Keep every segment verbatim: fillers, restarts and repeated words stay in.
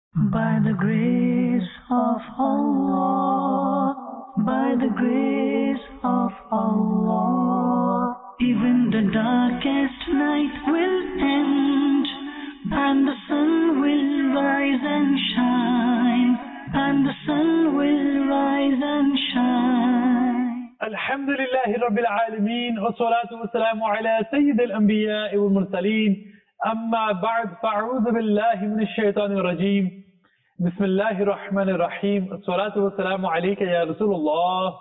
By the grace of Allah, by the grace of Allah, even the darkest night will end, and the sun will rise and shine, and the sun will rise and shine. Alhamdulillahi Rabbil Alameen, wa salatu wa salamu ala Sayyid al-Anbiya wal Mursaleen. أما بعد فأعوذ بالله من الشيطان الرجيم بسم الله الرحمن الرحيم الصلاة والسلام عليك يا رسول الله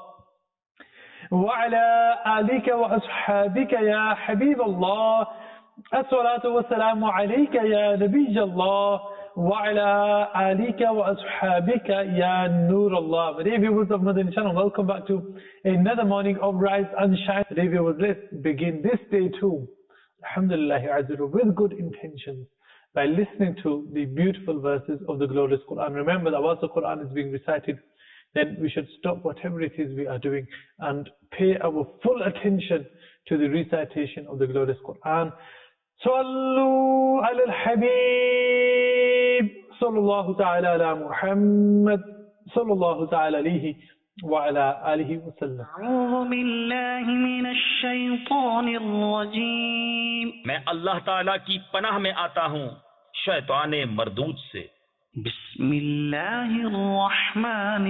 وعلى آلك وأصحابك يا حبيب الله الصلاة والسلام عليك يا نبي الله وعلى آلك وأصحابك يا نور الله. My dear viewers of Madani Channel, welcome back to another morning of Rise and Shine. Dear viewers, let's begin this day too, Alhamdulillah, with good intentions, by listening to the beautiful verses of the glorious Quran. Remember that once the Quran is being recited, then we should stop whatever it is we are doing and pay our full attention to the recitation of the glorious Quran. Sallu ala al-Habib, sallallahu ta'ala ala Muhammad, sallallahu ta'ala alayhi وعلى آله وسلم. أعوذ بالله من الشيطان الرجيم. میں اللہ تعالیٰ کی پناہ میں آتا ہوں شیطان مردود سے. بسم اللہ الرحمن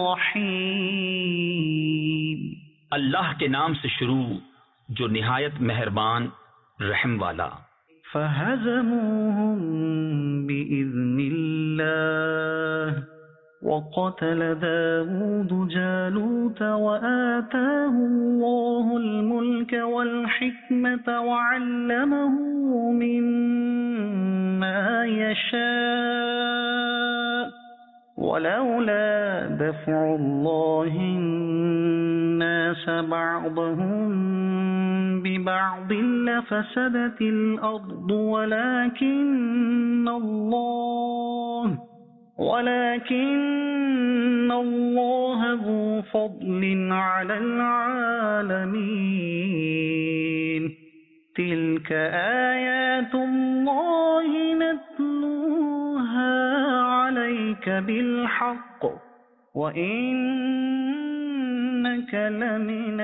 الرحیم. اللہ کے نام سے شروع جو نہایت مہربان رحم والا. فہزموہم بإذن اللہ وقتل داود جالوت وآتاه الله الملك والحكمة وعلمه مما يشاء ولولا دفع الله الناس بعضهم ببعض لفسدت الأرض ولكن الله ولكن الله ذو فضل على العالمين. تلك آيات الله نتلوها عليك بالحق وإنك لمن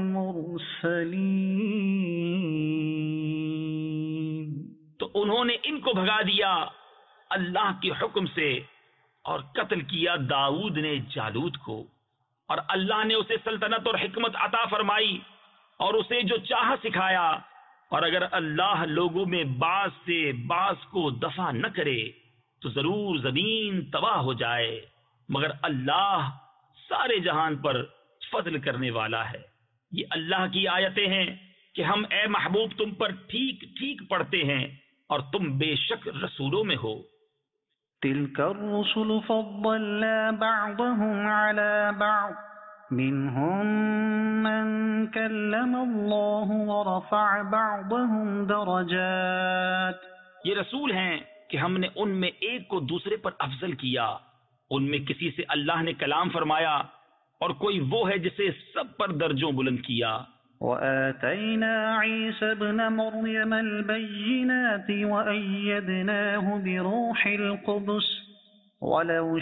المرسلين. تو انہوں نے ان کو بھگا دیا اللہ کے حکم سے اور قتل کیا داؤد نے جالوت کو، اور اللہ نے اسے سلطنت اور حکمت عطا فرمائی اور اسے جو چاہ سکھایا. اور اگر اللہ لوگوں میں بعض سے بعض کو دفع نہ کرے تو ضرور زمین تباہ ہو جائے، مگر اللہ سارے جہان پر فضل کرنے والا ہے. یہ اللہ کی آیتیں ہیں کہ ہم اے محبوب تم پر ٹھیک ٹھیک پڑھتے ہیں اور تم بے شک رسولوں میں ہو. تلك الرسل فضلنا بعضهم على بعض منهم من كلم الله ورفع بعضهم درجات. یہ رسول ہیں کہ ہم نے ان میں ایک کو دوسرے پر افضل کیا، ان میں کسی سے اللہ نے کلام فرمایا اور کوئی وہ ہے جسے سب پر درجوں بلند کیا. وآتينا عيسى ابن مريم البينات وأيدناه بروح القدس ولو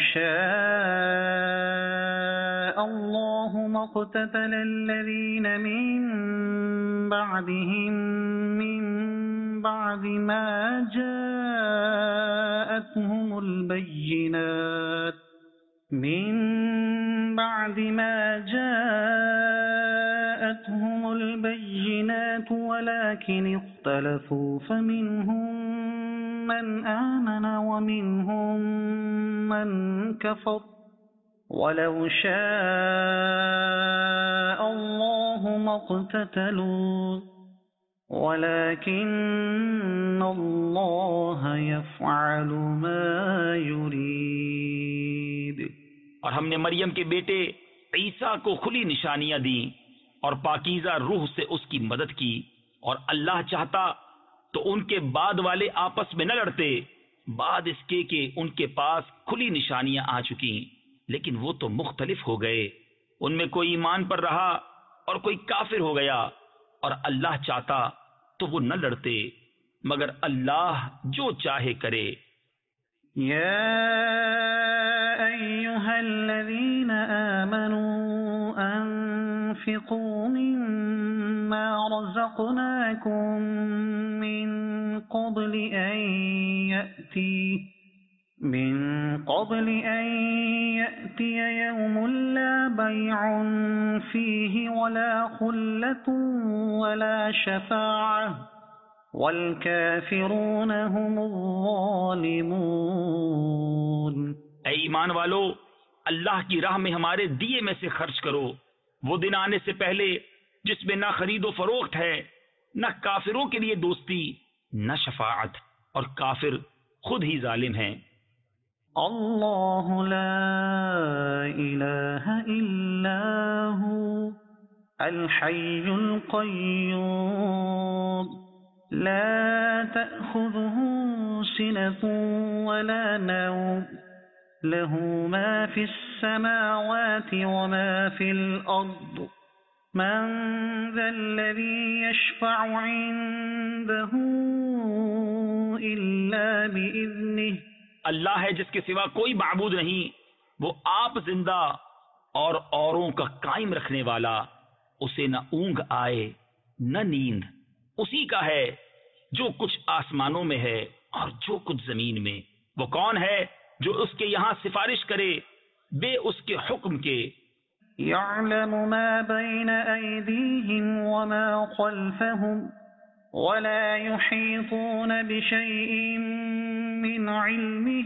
شاء الله ما اقتتل الذين من بعدهم من بعد ما جاءتهم البينات من بعد ما جاءتهم البينات ولكن اختلفوا فمنهم من آمن ومنهم من كفر ولو شاء الله ما اقتتلوا ولكن الله يفعل ما يريد. اور ہم نے مریم کے بیٹے عیسیٰ کو کھلی نشانیاں دیں اور پاکیزہ روح سے اس کی مدد کی، اور اللہ چاہتا تو ان کے بعد والے آپس میں نہ لڑتے، بعد اس کے کہ ان کے پاس کھلی نشانیاں آ چکی، لیکن وہ تو مختلف ہو گئے. ان میں کوئی ایمان پر رہا اور کوئی کافر ہو گیا، اور اللہ چاہتا تو وہ نہ لڑتے، مگر اللہ جو چاہے کرے. یا أنفقوا مما رزقناكم من قبل أن يأتي من قبل أن يأتي يوم لا بيع فيه ولا خلة ولا شفاعة والکافرون هم الظالمون۔ اے ایمان والو، اللہ کی راہ میں ہمارے دیے میں سے خرچ کرو، وہ دن آنے سے پہلے جس میں نہ خرید و فروخت ہے، نہ کافروں کے لیے دوستی، نہ شفاعت، اور کافر خود ہی ظالم ہیں۔ اللہ لا الہ الا ہو الحی القیوم لا تأخذه سنة ولا نوم له ما في السماوات وما في الأرض من ذا الذي يشفع عنده إلا بإذنه۔ اللہ ہے جس کے سوا کوئی معبود نہیں، وہ آپ زندہ اور اوروں کا قائم رکھنے والا، اسے نہ اونگ آئے نہ نیند، اسی کا ہے جو کچھ آسمانوں میں ہے اور جو کچھ زمین میں۔ وہ کون ہے جو اس کے یہاں سفارش کرے بے اس کے حکم کے؟ يعلم ما بين أيديهم وما خلفهم ولا يحيطون بشيء من علمه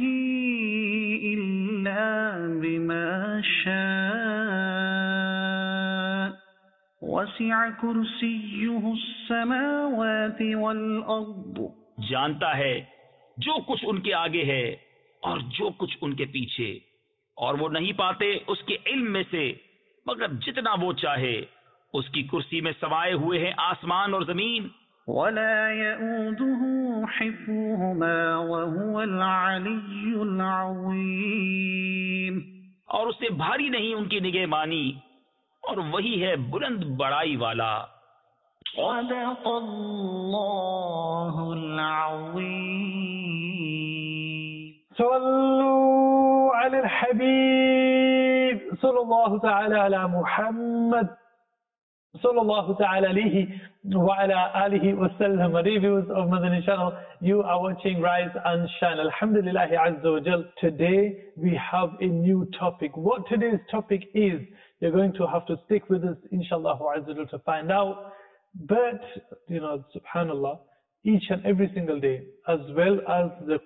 إلا بما شاء وسع كرسيه السماوات والأرض۔ جانتا ہے جو کچھ ان کے آگے ہے اور جو کچھ ان کے پیچھے، اور وہ نہیں پاتے اس کے علم میں سے مگر جتنا وہ چاہے۔ اس کی کرسی میں سمائے ہوئے ہیں آسمان اور زمین۔ ولا يؤوده حفظهما وهو العلي العظيم۔ اور اسے بھاری نہیں ان کی نگہبانی، اور وہی ہے بلند بڑائی والا۔ صدق اللہ العظیم۔ صلوا على الحبيب صلى الله تعالى على محمد صلى الله تعالى عليه وعلى آله وسلم. Reviews of Madani channel, you are watching Rise and Shine. Alhamdulillah Azza wa Jal. Today we have a new topic. What today's topic is, you're going to have to stick with us inshallah Azza wa Jal to find out. But you know, subhanallah, each and every single day, as well as the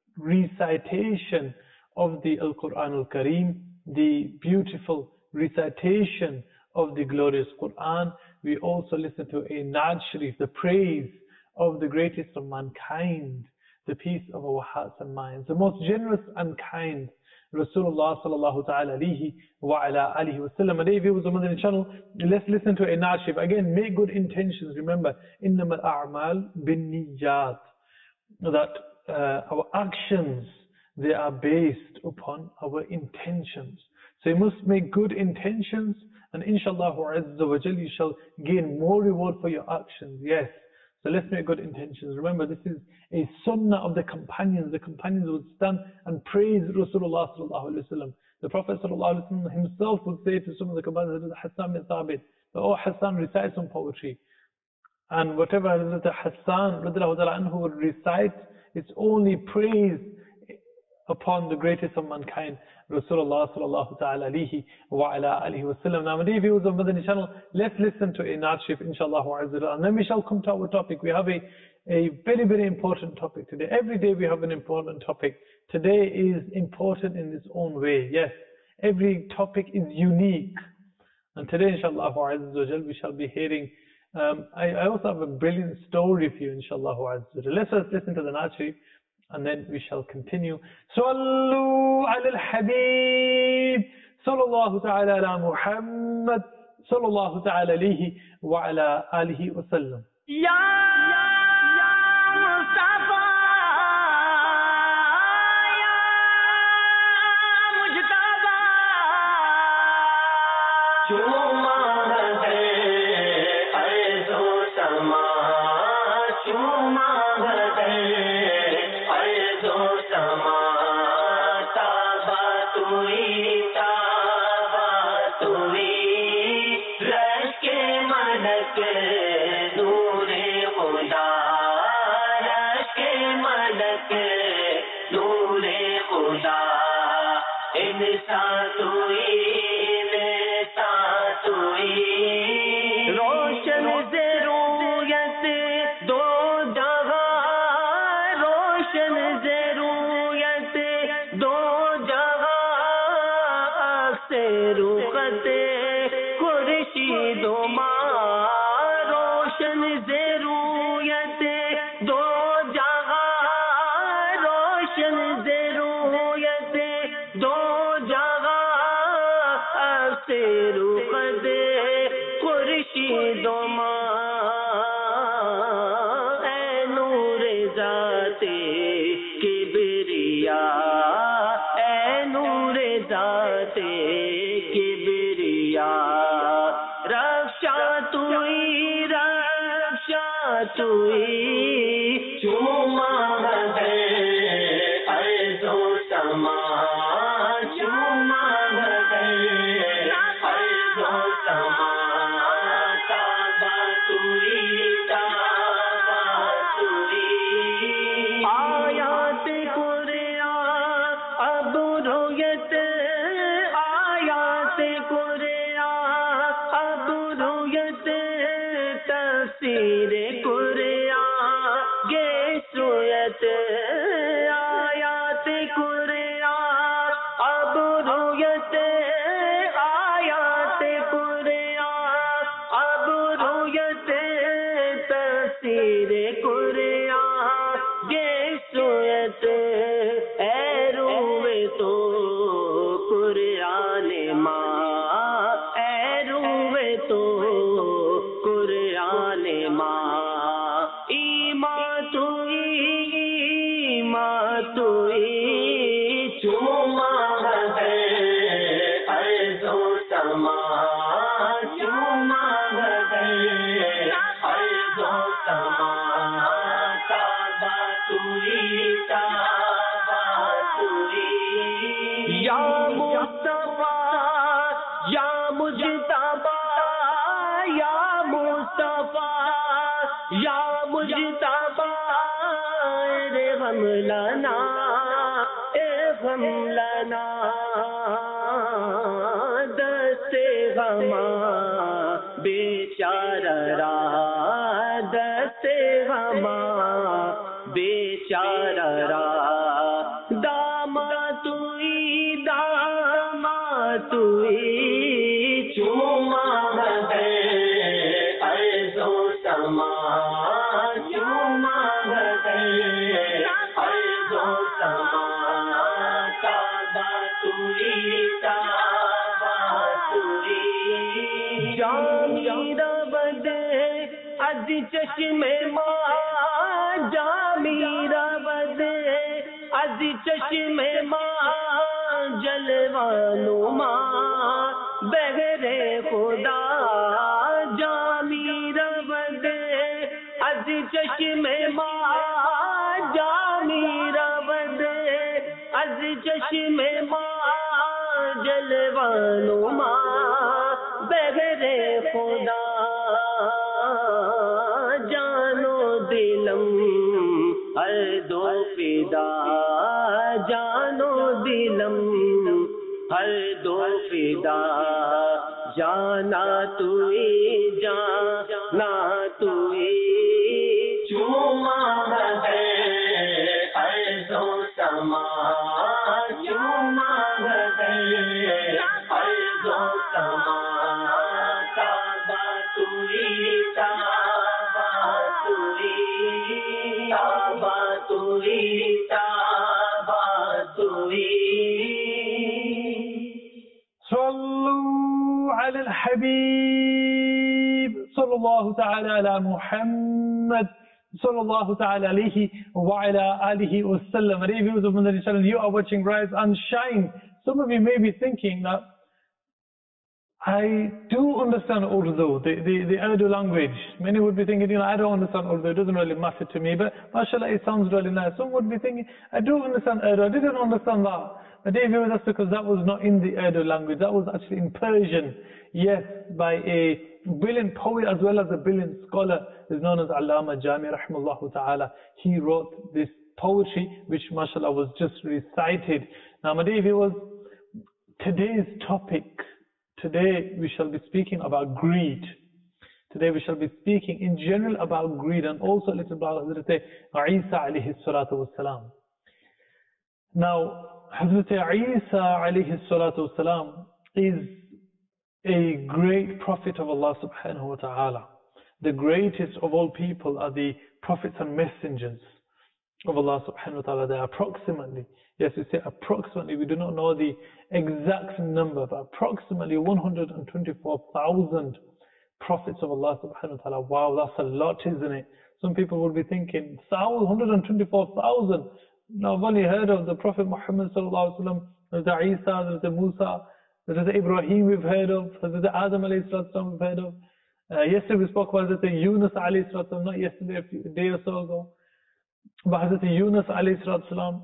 recitation of the Al-Quran Al-Kareem, the beautiful recitation of the glorious Quran, we also listen to a Naat Sharif, the praise of the greatest of mankind, the peace of our hearts and minds, the most generous and kind Rasulullah sallallahu ta'ala alayhi wa ala alihi wa sallam. Today, viewers of Madani channel, let's listen to a Naat Sharif. Again, make good intentions. Remember, إِنَّمَا الْأَعْمَالُ بِالنِّيَّاتِ, that uh, our actions, they are based upon our intentions. So you must make good intentions, and inshallah azza wa jal, you shall gain more reward for your actions. Yes, so let's make good intentions. Remember, this is a sunnah of the companions. The companions would stand and praise Rasulullah sallallahu alaihi wasallam. The Prophet sallallahu alaihi wasallam himself would say to some of the companions, Hassan bin Thabit, oh Hassan, recite some poetry. And whatever Hassan radiallahu ta'ala anhu would recite, it's only praise upon the greatest of mankind, Rasulullah sallallahu ta'ala alayhi wa ala alihi wa sallam. Now, dear viewers of Madani channel, let's listen to a Naat Sharif, inshallah azza, and then we shall come to our topic. We have a, a very, very important topic today. Every day we have an important topic. Today is important in its own way. Yes, every topic is unique. And today, inshallah azza, we shall be hearing, um, I, I also have a brilliant story for you, inshallah azza. Let's just listen to the Naat Sharif, and then we shall continue. Sallu ala al-Habib, sallallahu ta'ala ala Muhammad, sallallahu ta'ala alayhi wa ala alihi wa sallam. Ya Mustafa, ya Mujtaba, Chuma hai aizo sama, Chuma hai aizo sama, Taba tui, Taba tui, ساتوئی ساتوئی روشن سے رویت دو جہاں روشن سے رویت دو جہاں سے رخت خورشید و ماہ روشن سے رویت دو جہاں روشن سے رویت دو جہاں سے رخت خورشید و ماہ اے نور ذات کبریا اے نور ذات کبریا رخشا توئی رخشا توئی چوما ہے ارض و سما چوما ہے ارض و سما کعبہ توئی کعبہ توئی آیات قرآن اب رویت آیات قرآن اب رویت تفسیر قرآن گے سویت آیات قرآن اب رویت آیات قرآن اب رویت تفسیر قرآن گے سویت اے روے تو قرآن ماں اے روے تو قرآن ماں ایمان توئی ایمان توئی چوما ہے ارض و سما چوما ہے ارض و سما کعبہ توئی کعبہ توئی یا مصطفیٰ یا مجتبیٰ یا مصطفیٰ یا مجتبیٰ اے غم لنا اے غم لنا دست غما بیچارہ را دست غما بیچارہ را داما توئی داما توئی چوما ہے ارض و سما چوما ہے ارض و سما کعبہ توئی کعبہ توئی جامی ربد از چشم ماں جامی ربد از چشم ماں جلوانو ماں بغیر خدا جامی ربد از چشم ماں جامی ربد از چشم ماں جلوانو ماں بغیر خدا جانو دلم ہر دو فدا جانو دلم ہر دو فدا جانا توئی جانا توئی چوما ہے ارض و سما چوما ہے ارض و سما کعبہ توئی کعبہ توئی کعبہ توئی کعبہ توئی صلوا على الحبيب صلى الله تعالى على محمد صلى الله تعالى عليه وعلى آله وسلم. Dear viewers of Madani channel, you are watching Rise and Shine. Some of you may be thinking that I do understand Urdu, the, the, the Urdu language. Many would be thinking, you know, I don't understand Urdu, it doesn't really matter to me, but mashallah, it sounds really nice. Some would be thinking, I do understand Urdu, I didn't understand that. But dear viewers, that's because that was not in the Urdu language, that was actually in Persian. Yes, by a brilliant poet as well as a brilliant scholar, is known as Allama Jami rahimahullah ta'ala. He wrote this poetry, which mashallah was just recited. Now, my dear viewers, today's topic, today we shall be speaking about greed. Today we shall be speaking in general about greed and also a little about Hazrat Isa alayhi salatu wasalam. Now, Hazrat Isa alayhi salatu wasalam is a great prophet of Allah subhanahu wa ta'ala. The greatest of all people are the prophets and messengers of Allah subhanahu wa ta'ala. They are approximately, yes, we say approximately, we do not know the exact number, but approximately one hundred twenty-four thousand prophets of Allah subhanahu wa ta'ala. Wow, that's a lot, isn't it? Some people will be thinking, one hundred twenty-four thousand. Now, I've only heard of the Prophet Muhammad sallallahu alaihi wasallam, Hazrat Isa, Hazrat Musa, Hazrat Ibrahim we've heard of, Hazrat Adam alayhi salatu we've heard of. Uh, yesterday we spoke about Hazrat Yunus alayhi salatu, not yesterday, a, few, a day or so ago. But Hazrat Yunus alayhi salatu,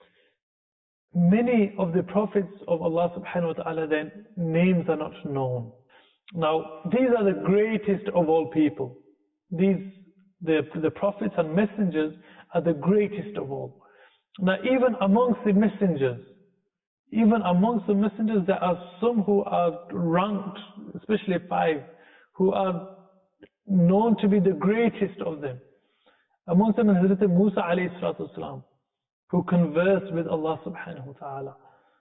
many of the prophets of Allah subhanahu wa ta'ala, their names are not known. Now, these are the greatest of all people. These, the, the prophets and messengers are the greatest of all. Now, even amongst the messengers, even amongst the messengers, there are some who are ranked, especially five, who are known to be the greatest of them. Amongst them is Hazrat Musa alayhi salatu wasalam, who conversed with Allah subhanahu wa ta'ala.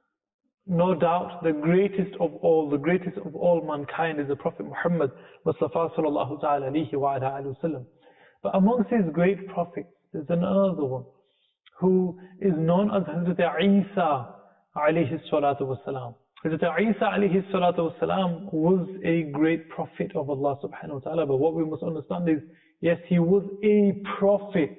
No doubt the greatest of all, the greatest of all mankind is the Prophet Muhammad Mustafa sallallahu ta'ala alayhi wa alayhi wa sallam. But amongst these great prophets, there's another one who is known as Hazrat Isa alayhi salatu wasalam. Hazrat Isa alayhi salatu wasalam was a great prophet of Allah subhanahu wa ta'ala. But what we must understand is, yes, he was a prophet,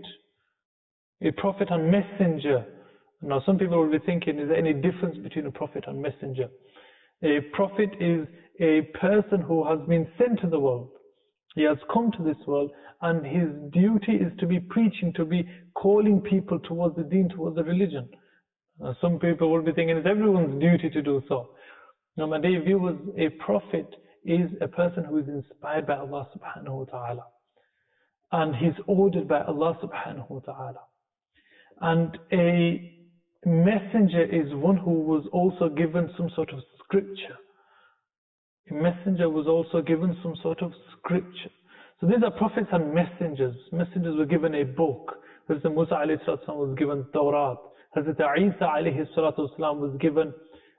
a prophet and messenger. Now, some people will be thinking, is there any difference between a prophet and messenger? A prophet is a person who has been sent to the world. He has come to this world, and his duty is to be preaching, to be calling people towards the deen, towards the religion. Uh, some people will be thinking it's everyone's duty to do so. Now, my dear viewers, a prophet is a person who is inspired by Allah subhanahu wa ta'ala. And he's ordered by Allah subhanahu wa ta'ala. And a messenger is one who was also given some sort of scripture. A messenger was also given some sort of scripture. So these are prophets and messengers. Messengers were given a book. Hazrat Musa alayhi salatu was given Tawrat. Hazrat Isa alayhi salatu was given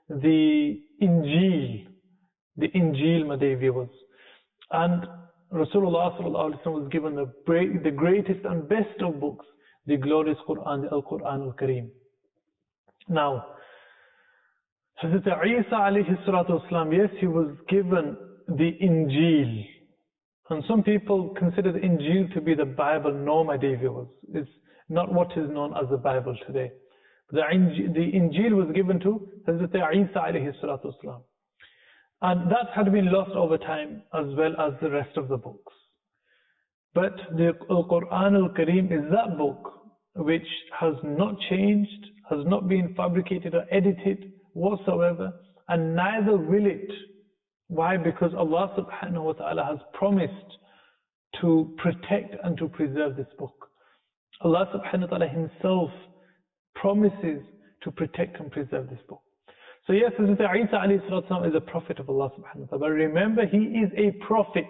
the Injil. The Injil, my dear viewers. And Rasulullah sallallahu alayhi wa was given the, the greatest and best of books, the glorious Quran, the Al-Quran Al-Kareem. Now, Hazrat Isa alayhi salatu wasalam, yes, he was given the Injil. And some people consider the Injil to be the Bible. No, my dear viewers, it's not what is known as the Bible today. The Injil, the Injil was given to Hazrat Isa alayhi salatu wasalam. And that had been lost over time, as well as the rest of the books. But the Quran Al-Kareem is that book which has not changed, has not been fabricated or edited whatsoever, and neither will it. Why? Because Allah subhanahu wa ta'ala has promised to protect and to preserve this book. Allah subhanahu wa ta'ala himself promises to protect and preserve this book. So yes, Hazrat Isa alayhi salatu is a prophet of Allah subhanahu wa ta'ala. But remember, he is a prophet.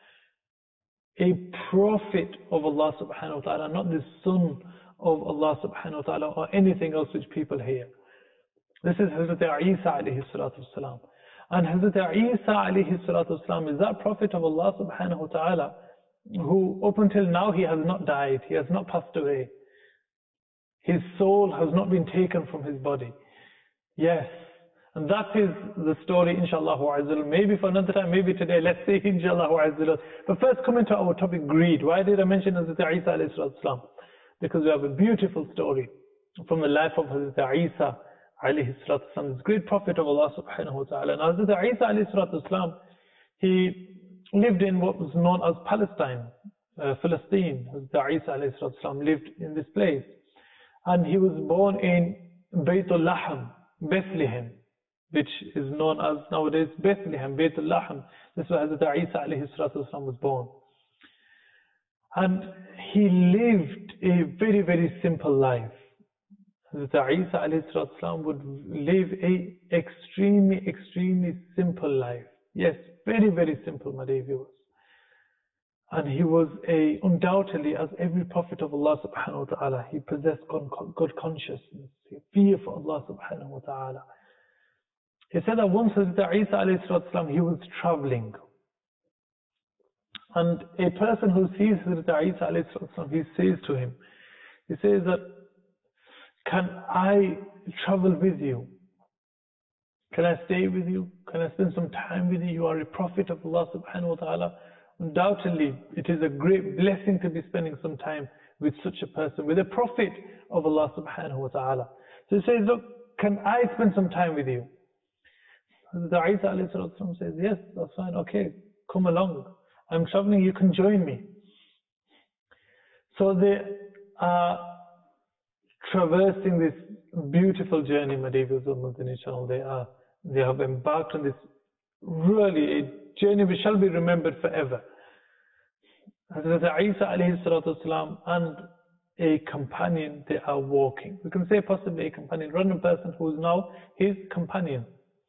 A prophet of Allah subhanahu wa ta'ala, not the son of Allah subhanahu wa ta'ala or anything else which people hear. This is Hazrat Isa alayhi salatu wasalam. And Hazrat Isa alayhi salatu wasalam is that prophet of Allah subhanahu wa ta'ala who up until now he has not died, he has not passed away. His soul has not been taken from his body. Yes. And that is the story, inshallah, maybe for another time, maybe today, let's see, inshallah. But first, coming to our topic, greed. Why did I mention Hazrat Isa alayhi salatu? Because we have a beautiful story from the life of Hazrat Isa alayhi salatu, this great prophet of Allah subhanahu wa ta'ala. And Hazrat Isa alayhi salatu, he lived in what was known as Palestine, uh, Palestine. Hazrat Isa alayhi salatu lived in this place. And he was born in Baytul Laham, Bethlehem, which is known as nowadays Bethlehem, Baytul Laham. This is where Hazrat Isa alayhi salatu was born. And he lived a very, very simple life. Hazrat Isa alayhi salatu would live a extremely, extremely simple life. Yes, very, very simple, my dear viewers. And he was a, undoubtedly, as every prophet of Allah subhanahu wa ta'ala, he possessed good, good consciousness, fear for Allah subhanahu wa ta'ala. He said that once Hazrat Isa alayhi salatu he was traveling. And a person who sees Hazrat Isa alayhi salatu he says to him, he says that, can I travel with you? Can I stay with you? Can I spend some time with you? You are a prophet of Allah subhanahu wa ta'ala. Undoubtedly, it is a great blessing to be spending some time with such a person, with a prophet of Allah subhanahu wa ta'ala. So he says, look, can I spend some time with you? The Isa alayhi salatu says, yes, that's fine, okay, come along. I'm traveling, you can join me. So they are traversing this beautiful journey, my dear viewers of Madani channel. They are, they have embarked on this really a journey which shall be remembered forever. Hazrat Isa alayhi salatu wasalam and a companion, they are walking. We can say possibly a companion, random person who is now his companion.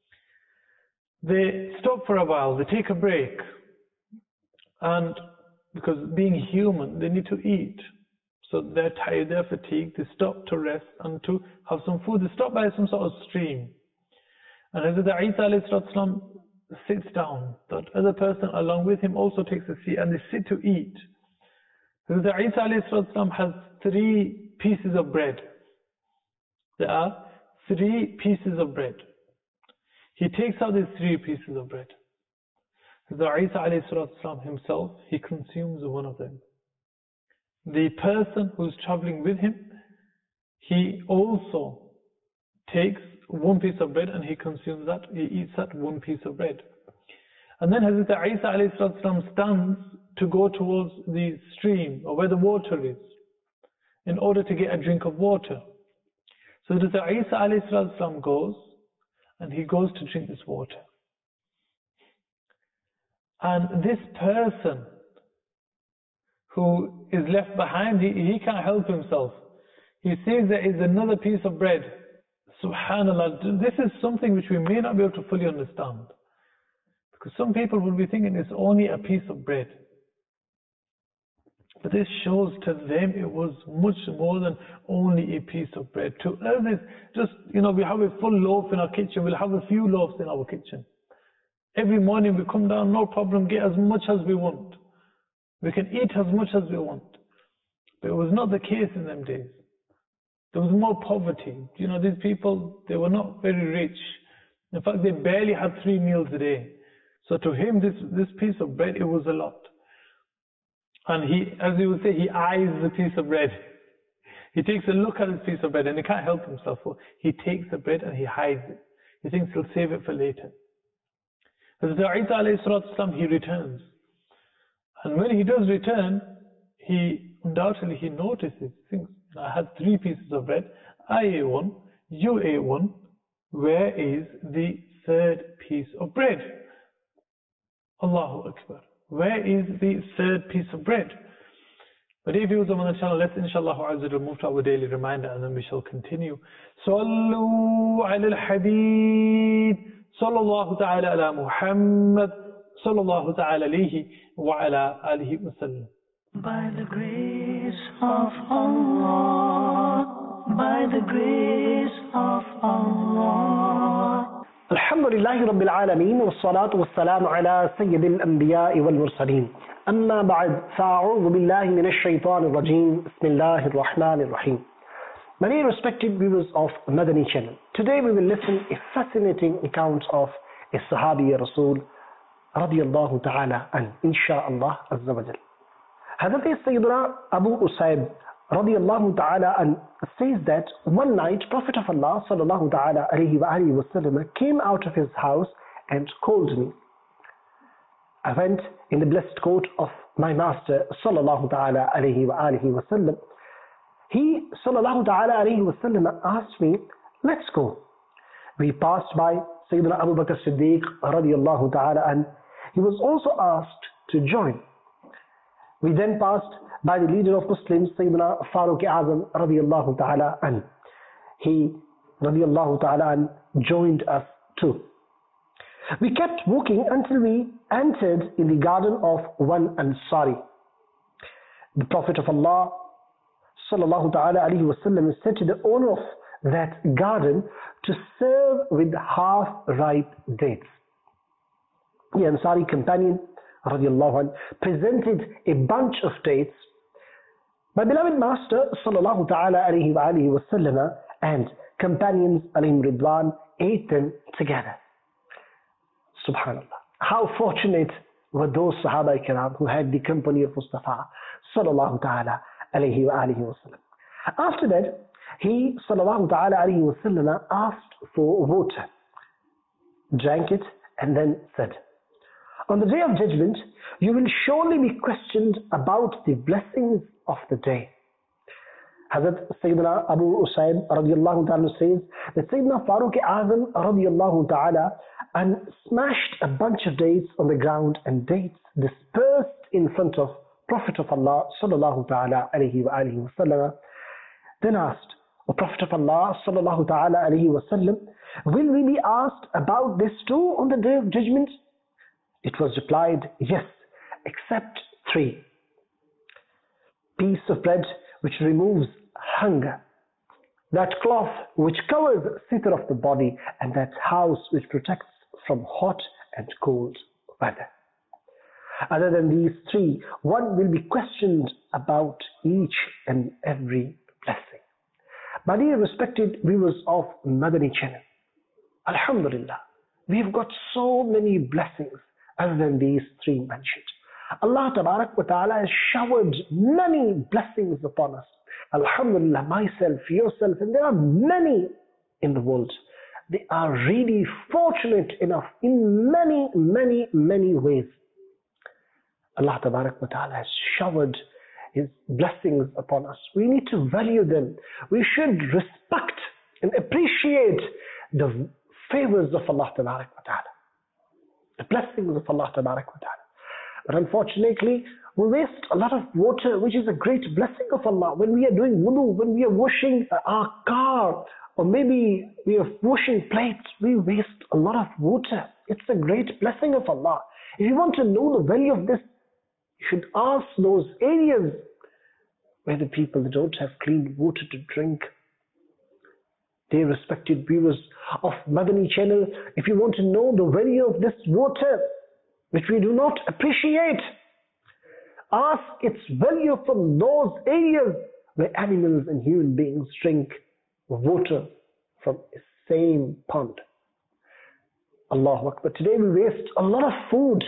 They stop for a while, they take a break. And because being human, they need to eat. So they're tired, they're fatigued, they stop to rest and to have some food. They stop by some sort of stream. And Hazrat Isa alayhi salatu wasalam sits down. That other person along with him also takes a seat and they sit to eat. Hazrat Isa alayhi salatu wasalam has three pieces of bread. There are three pieces of bread. He takes out these three pieces of bread. Hazrat Isa alayhi salatu wasalam himself, he consumes one of them. The person who's traveling with him, he also takes one piece of bread and he consumes that, he eats that one piece of bread. And then Hazrat Isa alayhi salatu wasalam stands to go towards the stream or where the water is in order to get a drink of water. So Hazrat Isa alayhi salatu wasalam goes and he goes to drink this water. And this person who is left behind, he, he can't help himself. He sees there is another piece of bread. Subhanallah, this is something which we may not be able to fully understand. Because some people will be thinking it's only a piece of bread. But this shows to them it was much more than only a piece of bread. To us it's just, you know, we have a full loaf in our kitchen, we'll have a few loaves in our kitchen. Every morning we come down, no problem, get as much as we want. We can eat as much as we want. But it was not the case in them days. There was more poverty. You know, these people, they were not very rich. In fact, they barely had three meals a day. So to him, this, this piece of bread, it was a lot. And he, as he would say, he eyes the piece of bread. He takes a look at this piece of bread and he can't help himself. He takes the bread and he hides it. He thinks he'll save it for later. Hazrat Isa alayhi salatu wasalam, he returns. And when he does return, he undoubtedly he notices, thinks, I had three pieces of bread, I ate one, you ate one, where is the third piece of bread? Allahu Akbar. Where is the third piece of bread? But if you are on the channel, let's inshallah azza move to our daily reminder and then we shall continue. Sallu ala al-habib, sallallahu ta'ala ala Muhammad, sallallahu ta'ala alayhi wa ala alihi wa sallam. By the grace of Allah, by the grace of Allah. Alhamdulillahi Rabbil Alameen, wa salatu wa salam ala Sayyidil Anbiya'i wal Mursaleen. Amma ba'd, fa'a'udhu billahi minash shaitanir rajim, bismillahir rahmanir rahim. Many respected viewers of Madani channel, today we will listen a fascinating account of a Sahabi Rasul radiyallahu ta'ala an, insha'Allah azza wa jal. Hazrat Sayyidina Abu Usaid radiyallahu ta'ala an says that one night Prophet of Allah sallallahu ta'ala alayhi wa alihi wa sallam came out of his house and called me. I went in the blessed court of my master sallallahu ta'ala alayhi wa alihi wa sallam. He sallallahu ta'ala alayhi wa sallam asked me, let's go. We passed by Sayyidina Abu Bakr Siddiq radiyallahu ta'ala and he was also asked to join. We then passed by the leader of Muslims, Sayyidina Farooq Azam radiyallahu ta'ala an. he radiallahu ta'ala an, joined us too. We kept walking until we entered in the garden of one Ansari. The Prophet of Allah sallallahu ta'ala alayhi wa sallam said to the owner of that garden to serve with half-ripe dates. The Ansari companion radiallahu anh, presented a bunch of dates. My beloved Master sallallahu ta'ala alayhi wa alayhi wa sallam and companions alayhim ridwan ate them together. Subhanallah. How fortunate were those Sahaba Kiram who had the company of Mustafa sallallahu ta'ala alayhi wa alihi wa sallam. After that, he sallallahu ta'ala alayhi wa sallam asked for water, drank it, and then said, on the day of judgment, you will surely be questioned about the blessings of the day. Hazrat Sayyidina Abu Usaid radiallahu ta'ala says that Sayyidina Farooq Azam radiallahu ta'ala and smashed a bunch of dates on the ground, and dates dispersed in front of Prophet of Allah sallallahu ta'ala alayhi wa alihi wa sallam. Then asked, O Prophet of Allah sallallahu ta'ala alayhi wa sallam, will we be asked about this too on the day of judgment? It was replied, yes, except three. Piece of bread which removes hunger, that cloth which covers the sitr of the body, and that house which protects from hot and cold weather. Other than these three, one will be questioned about each and every blessing. My dear respected viewers of Madani channel, Alhamdulillah, we've got so many blessings other than these three mentioned. Allah Tabarak wa Ta'ala has showered many blessings upon us. Alhamdulillah, myself, yourself, and there are many in the world. They are really fortunate enough in many, many, many ways. Allah Tabarak wa Ta'ala has showered His blessings upon us. We need to value them. We should respect and appreciate the favors of Allah Tabarak wa Ta'ala, the blessings of Allah Tabarak wa Ta'ala. But unfortunately, we waste a lot of water, which is a great blessing of Allah. When we are doing wudu, when we are washing our car, or maybe we are washing plates, we waste a lot of water. It's a great blessing of Allah. If you want to know the value of this, you should ask those areas where the people don't have clean water to drink. Dear respected viewers of Madani channel, if you want to know the value of this water, which we do not appreciate, ask its value from those areas where animals and human beings drink water from the same pond. Allahu Akbar. Today we waste a lot of food.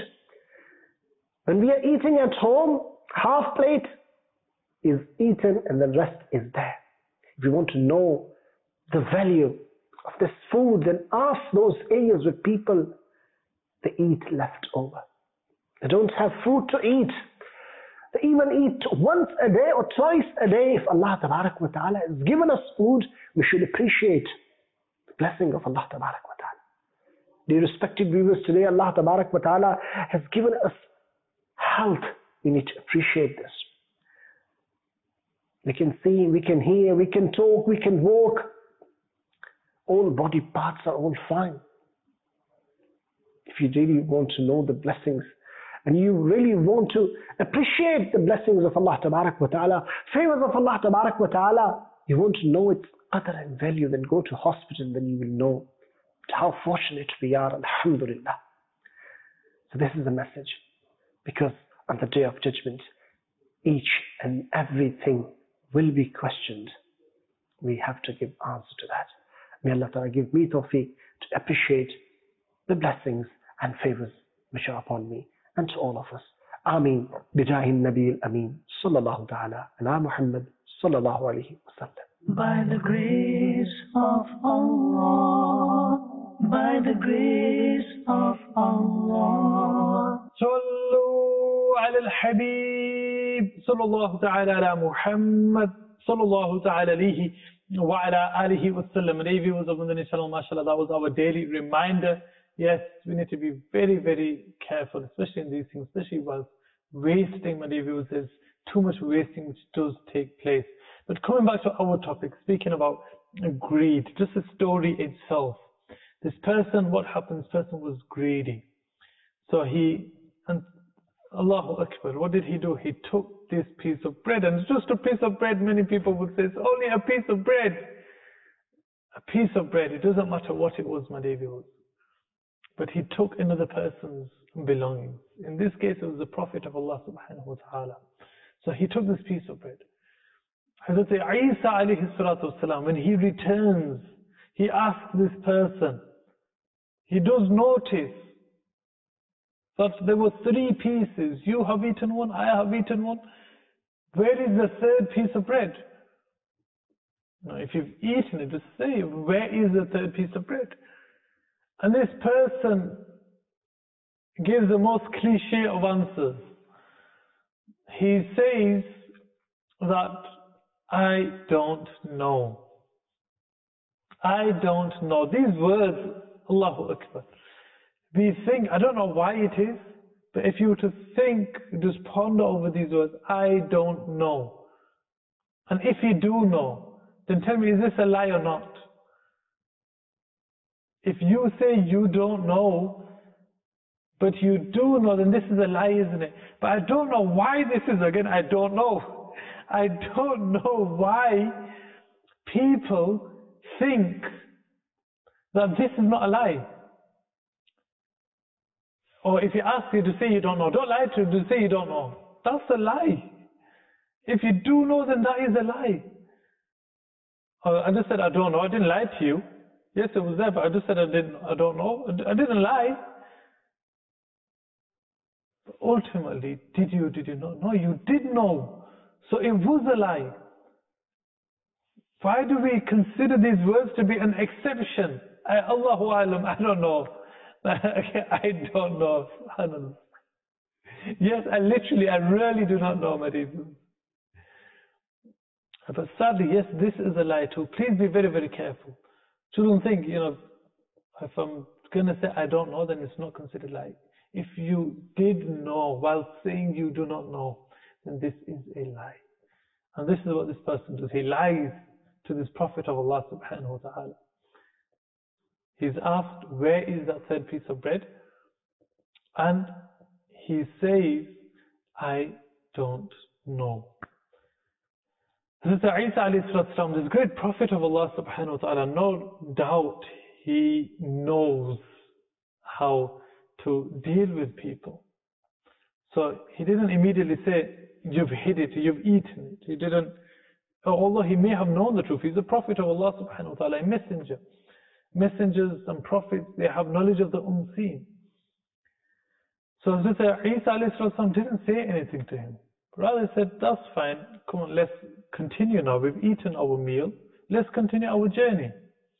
When we are eating at home, half plate is eaten and the rest is there. If you want to know the value of this food, then ask those areas where people, they eat leftover. They don't have food to eat. They even eat once a day or twice a day. If Allah Tabarak wa Ta'ala has given us food, we should appreciate the blessing of Allah Tabarak wa Ta'ala. Dear respected viewers, today Allah Tabarak wa Ta'ala has given us health. We need to appreciate this. We can see, we can hear, we can talk, we can walk. All body parts are all fine. If you really want to know the blessings, and you really want to appreciate the blessings of Allah Tabarak wa Ta'ala, favors of Allah Tabarak wa Ta'ala, you want to know its other and value, then go to hospital, then you will know how fortunate we are, Alhamdulillah. So this is the message, because on the day of judgment, each and everything will be questioned. We have to give answer to that. May Allah Ta'ala give me tawfiq to appreciate the blessings and favors which are upon me and to all of us. Ameen. Bijahi Nabi al-Ameen. Sallallahu ta'ala ala Muhammad. Sallallahu alayhi wa sallam. By the grace of Allah, by the grace of Allah. Sallu ala al-Habib. Sallallahu ta'ala ala Muhammad. Sallallahu ta'ala alayhi wa ala alihi wa sallam. Viewers of Madani channel, mashallah, that was our daily reminder. Yes, we need to be very, very careful, especially in these things, especially while wasting, my dear viewers. There's too much wasting which does take place. But coming back to our topic, speaking about greed, just the story itself. This person, what happened, this person was greedy. So he, and Allahu Akbar, what did he do? He took this piece of bread, and it's just a piece of bread. Many people would say, it's only a piece of bread. A piece of bread, it doesn't matter what it was, my dear viewers. But he took another person's belongings. In this case, it was the Prophet of Allah subhanahu wa ta'ala. So he took this piece of bread. Hazrat Isa alayhi salatu wasalam, when he returns, he asks this person, he does notice that there were three pieces. You have eaten one, I have eaten one. Where is the third piece of bread? Now, if you've eaten it, just say, where is the third piece of bread? And this person gives the most cliche of answers. He says that I don't know. I don't know. These words, Allahu Akbar. We think, I don't know why it is, but if you were to think, just ponder over these words, I don't know. And if you do know, then tell me, is this a lie or not? If you say you don't know, but you do know, then this is a lie, isn't it? But I don't know why this is, again, I don't know. I don't know why people think that this is not a lie. Or if you ask you to say you don't know, don't lie to, to say you don't know. That's a lie. If you do know, then that is a lie. Or I just said I don't know, I didn't lie to you. Yes, it was there, but I just said I didn't, I don't know. I didn't lie. But ultimately, did you, did you not know? You did know. So it was a lie. Why do we consider these words to be an exception? I, Allahu Alam, I don't know. I don't know. SubhanAllah. Yes, I literally, I really do not know, my dear. But sadly, yes, this is a lie too. Please be very, very careful. So don't think, you know, if I'm going to say I don't know, then it's not considered lie. If you did know while saying you do not know, then this is a lie. And this is what this person does. He lies to this Prophet of Allah subhanahu wa ta'ala. He's asked, where is that third piece of bread? And he says, I don't know. Hazrat Isa alayhi salam, this great Prophet of Allah subhanahu wa ta'ala, no doubt he knows how to deal with people. So he didn't immediately say, you've hid it, you've eaten it. He didn't, although he may have known the truth. He's a Prophet of Allah subhanahu wa ta'ala, a messenger. Messengers and prophets, they have knowledge of the unseen. So Hazrat Isa alayhi salam didn't say anything to him. Rather said, that's fine, come on, let's continue now. We've eaten our meal, let's continue our journey.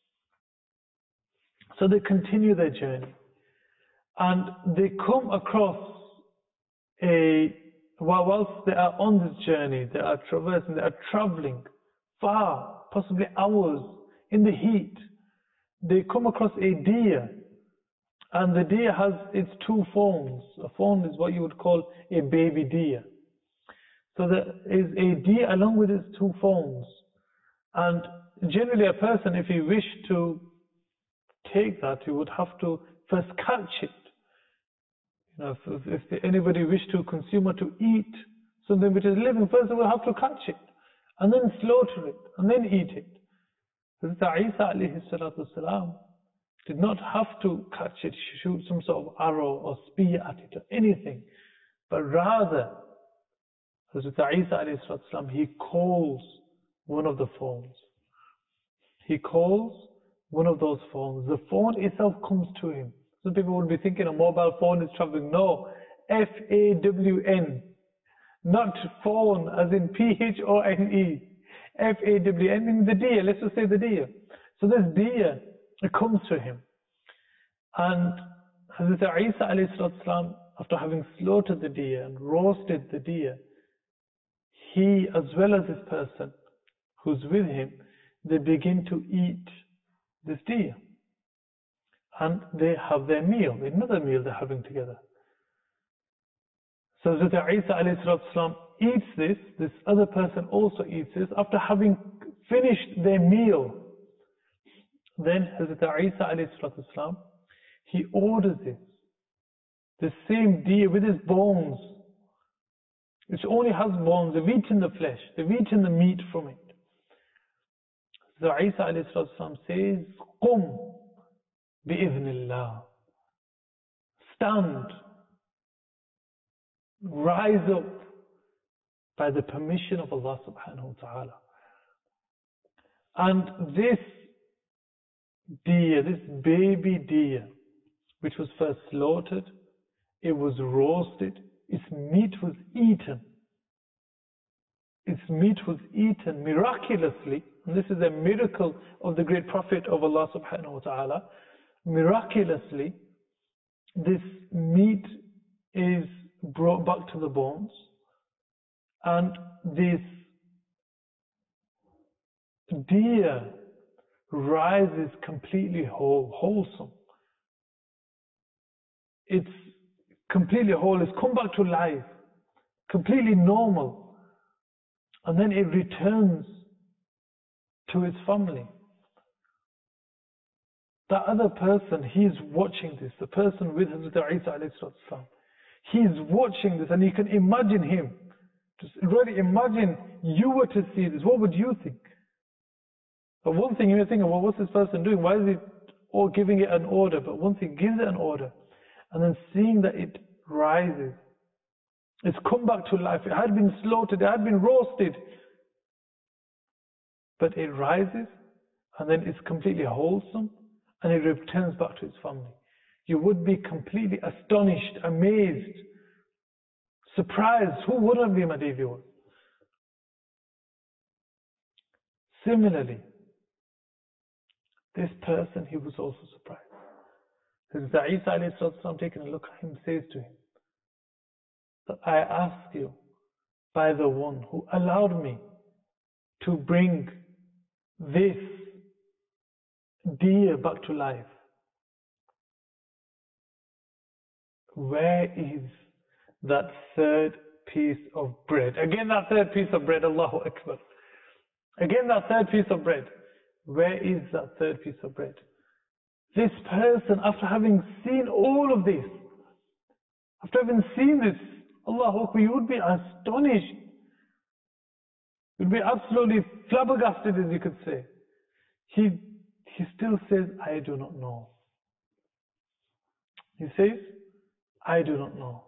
So they continue their journey. And they come across a, whilst they are on this journey, they are traversing, they are traveling far, possibly hours in the heat. They come across a deer, and the deer has its two fawns. A fawn is what you would call a baby deer. So there is a deer along with its two fawns. And generally a person, if he wished to take that, he would have to first catch it. You know, if, if anybody wished to consume or to eat something which is living, first they will have to catch it, and then slaughter it, and then eat it. Hazrat Isa alayhi salatu wasalam did not have to catch it, shoot some sort of arrow or spear at it or anything, but rather Hazrat Isa alayhi salatu wasalam, he calls one of the fawns. He calls one of those fawns. The fawn itself comes to him. Some people would be thinking a mobile phone is traveling. No, F A W N, not fawn as in P H O N E. F A W N, means the deer, let's just say the deer. So this deer, it comes to him. And Hazrat Isa alayhi salam, after having slaughtered the deer and roasted the deer, he as well as this person who's with him, they begin to eat this deer. And they have their meal, another meal they're having together. So Hazrat Isa alayhi salam eats this, this other person also eats this. After having finished their meal, Then Hazrat Isa alayhi salatu wasalam, he orders this, the same deer with his bones, which only has bones. They've eaten the flesh, they've eaten the meat from it. Hazrat Isa alayhi salatu wasalam says, Qum bi-idhnillah. Stand, rise up by the permission of Allah subhanahu wa ta'ala. And this deer, this baby deer, which was first slaughtered, it was roasted, its meat was eaten. Its meat was eaten miraculously, and this is a miracle of the great Prophet of Allah subhanahu wa ta'ala. Miraculously, this meat is brought back to the bones, and this deer rises completely whole, wholesome. It's completely whole, it's come back to life, completely normal, and then it returns to its family. That other person, he's watching this, the person with Hazrat Isa alayhi salam, he's watching this, and you can imagine him. Just really imagine you were to see this, what would you think? But one thing you may think, well, what's this person doing? Why is he or giving it an order? But once he gives it an order, and then seeing that it rises, it's come back to life. It had been slaughtered, it had been roasted, but it rises, and then it's completely wholesome, and it returns back to its family. You would be completely astonished, amazed, surprised. Who wouldn't be, my dear viewers? Similarly, this person, he was also surprised. Hazrat Isa alayhi salam, taking a look at him, says to him, that I ask you by the one who allowed me to bring this deer back to life, where is that third piece of bread? Again, that third piece of bread, Allahu Akbar. Again, that third piece of bread. Where is that third piece of bread? This person, after having seen all of this, after having seen this, Allahu Akbar, you would be astonished. You would be absolutely flabbergasted, as you could say. He, he still says, I do not know. He says, I do not know.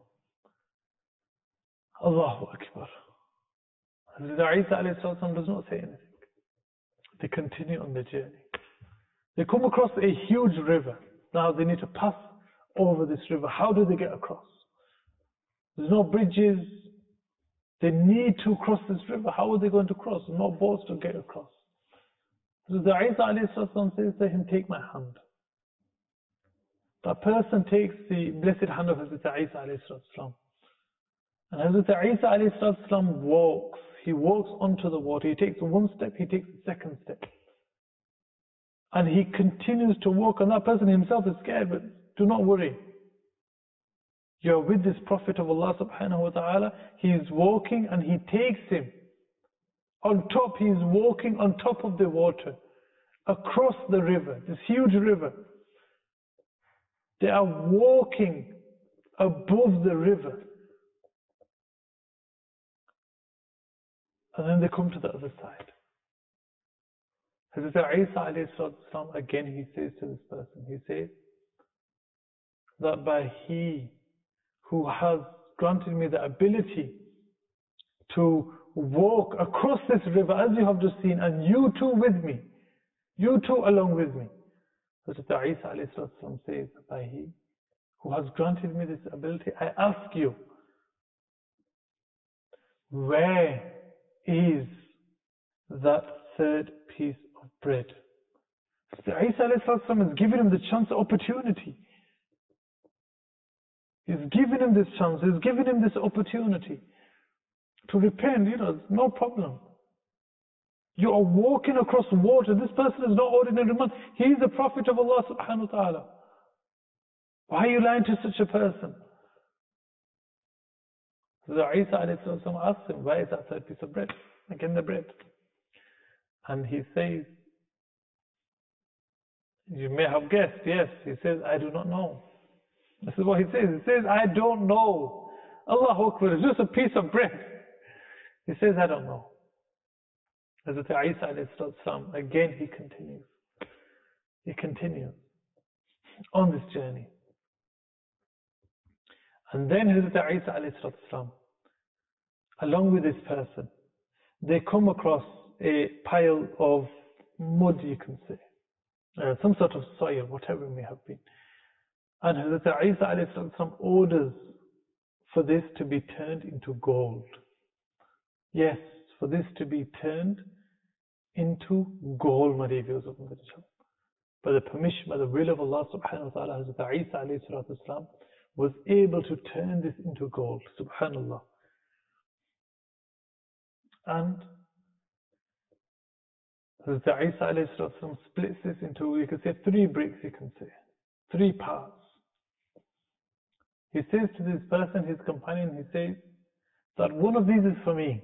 Allahu Akbar. Hazrat Isa alayhi salam does not say anything. They continue on their journey. They come across a huge river. Now they need to pass over this river. How do they get across? There's no bridges. They need to cross this river. How are they going to cross? There's no boats to get across. So the Isa alayhi salam says to him, take my hand. That person takes the blessed hand of Hazrat Isa alayhi salam. And Hazrat Isa alayhi salam walks. He walks onto the water. He takes one step, he takes the second step. And he continues to walk, and that person himself is scared, but do not worry. You're with this Prophet of Allah subhanahu wa ta'ala. He is walking and he takes him on top. He is walking on top of the water, across the river, this huge river. They are walking above the river. And then they come to the other side. Hazrat Isa alayhi salam, again he says to this person, he says that by He who has granted me the ability to walk across this river, as you have just seen, and you too with me, you too along with me. Hazrat Isa alayhi salam says, by He who has granted me this ability, I ask you, where is that third piece of bread? So Isa alayhi salam has given him the chance, the opportunity. He's given him this chance, he's given him this opportunity to repent. You know, no problem. You are walking across water. This person is not ordinary man. He is the Prophet of Allah subhanahu wa ta'ala. Why are you lying to such a person? So Isa alayhi salam asks him, where is that third piece of bread? Again, the bread. And he says You may have guessed, yes. He says, I do not know. This is what he says. He says, I don't know. Allahu Akbar, it's just a piece of bread. He says, I don't know. Hazrat Isa alayhi salam, again he continues. He continues on this journey. And then Hazrat Isa alayhi salam, along with this person, they come across a pile of mud, you can say, uh, some sort of soil, whatever it may have been. And Hazrat Isa alayhi salam orders for this to be turned into gold. Yes, for this to be turned into gold, my dear viewers of the channel. By the permission, by the will of Allah subhanahu wa ta'ala, Hazrat Isa alayhi salam was able to turn this into gold, subhanallah. And Hazrat Isa alayhi salam splits this into, you can say, three bricks, you can say, three parts. He says to this person, his companion, he says that one of these is for me.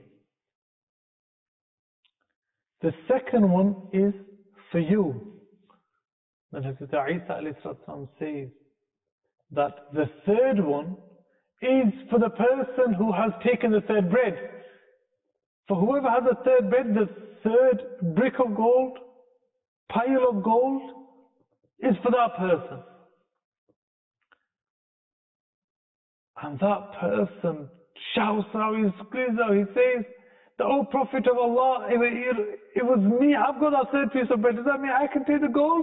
The second one is for you. And Hazrat Isa alayhi salam says that the third one is for the person who has taken the third bread. For whoever has the third bread, the third brick of gold, pile of gold, is for that person. And that person shouts out, he screams out, he says, the O Prophet of Allah, it, it, it was me, I've got that third piece of bread, does that mean I can take the gold?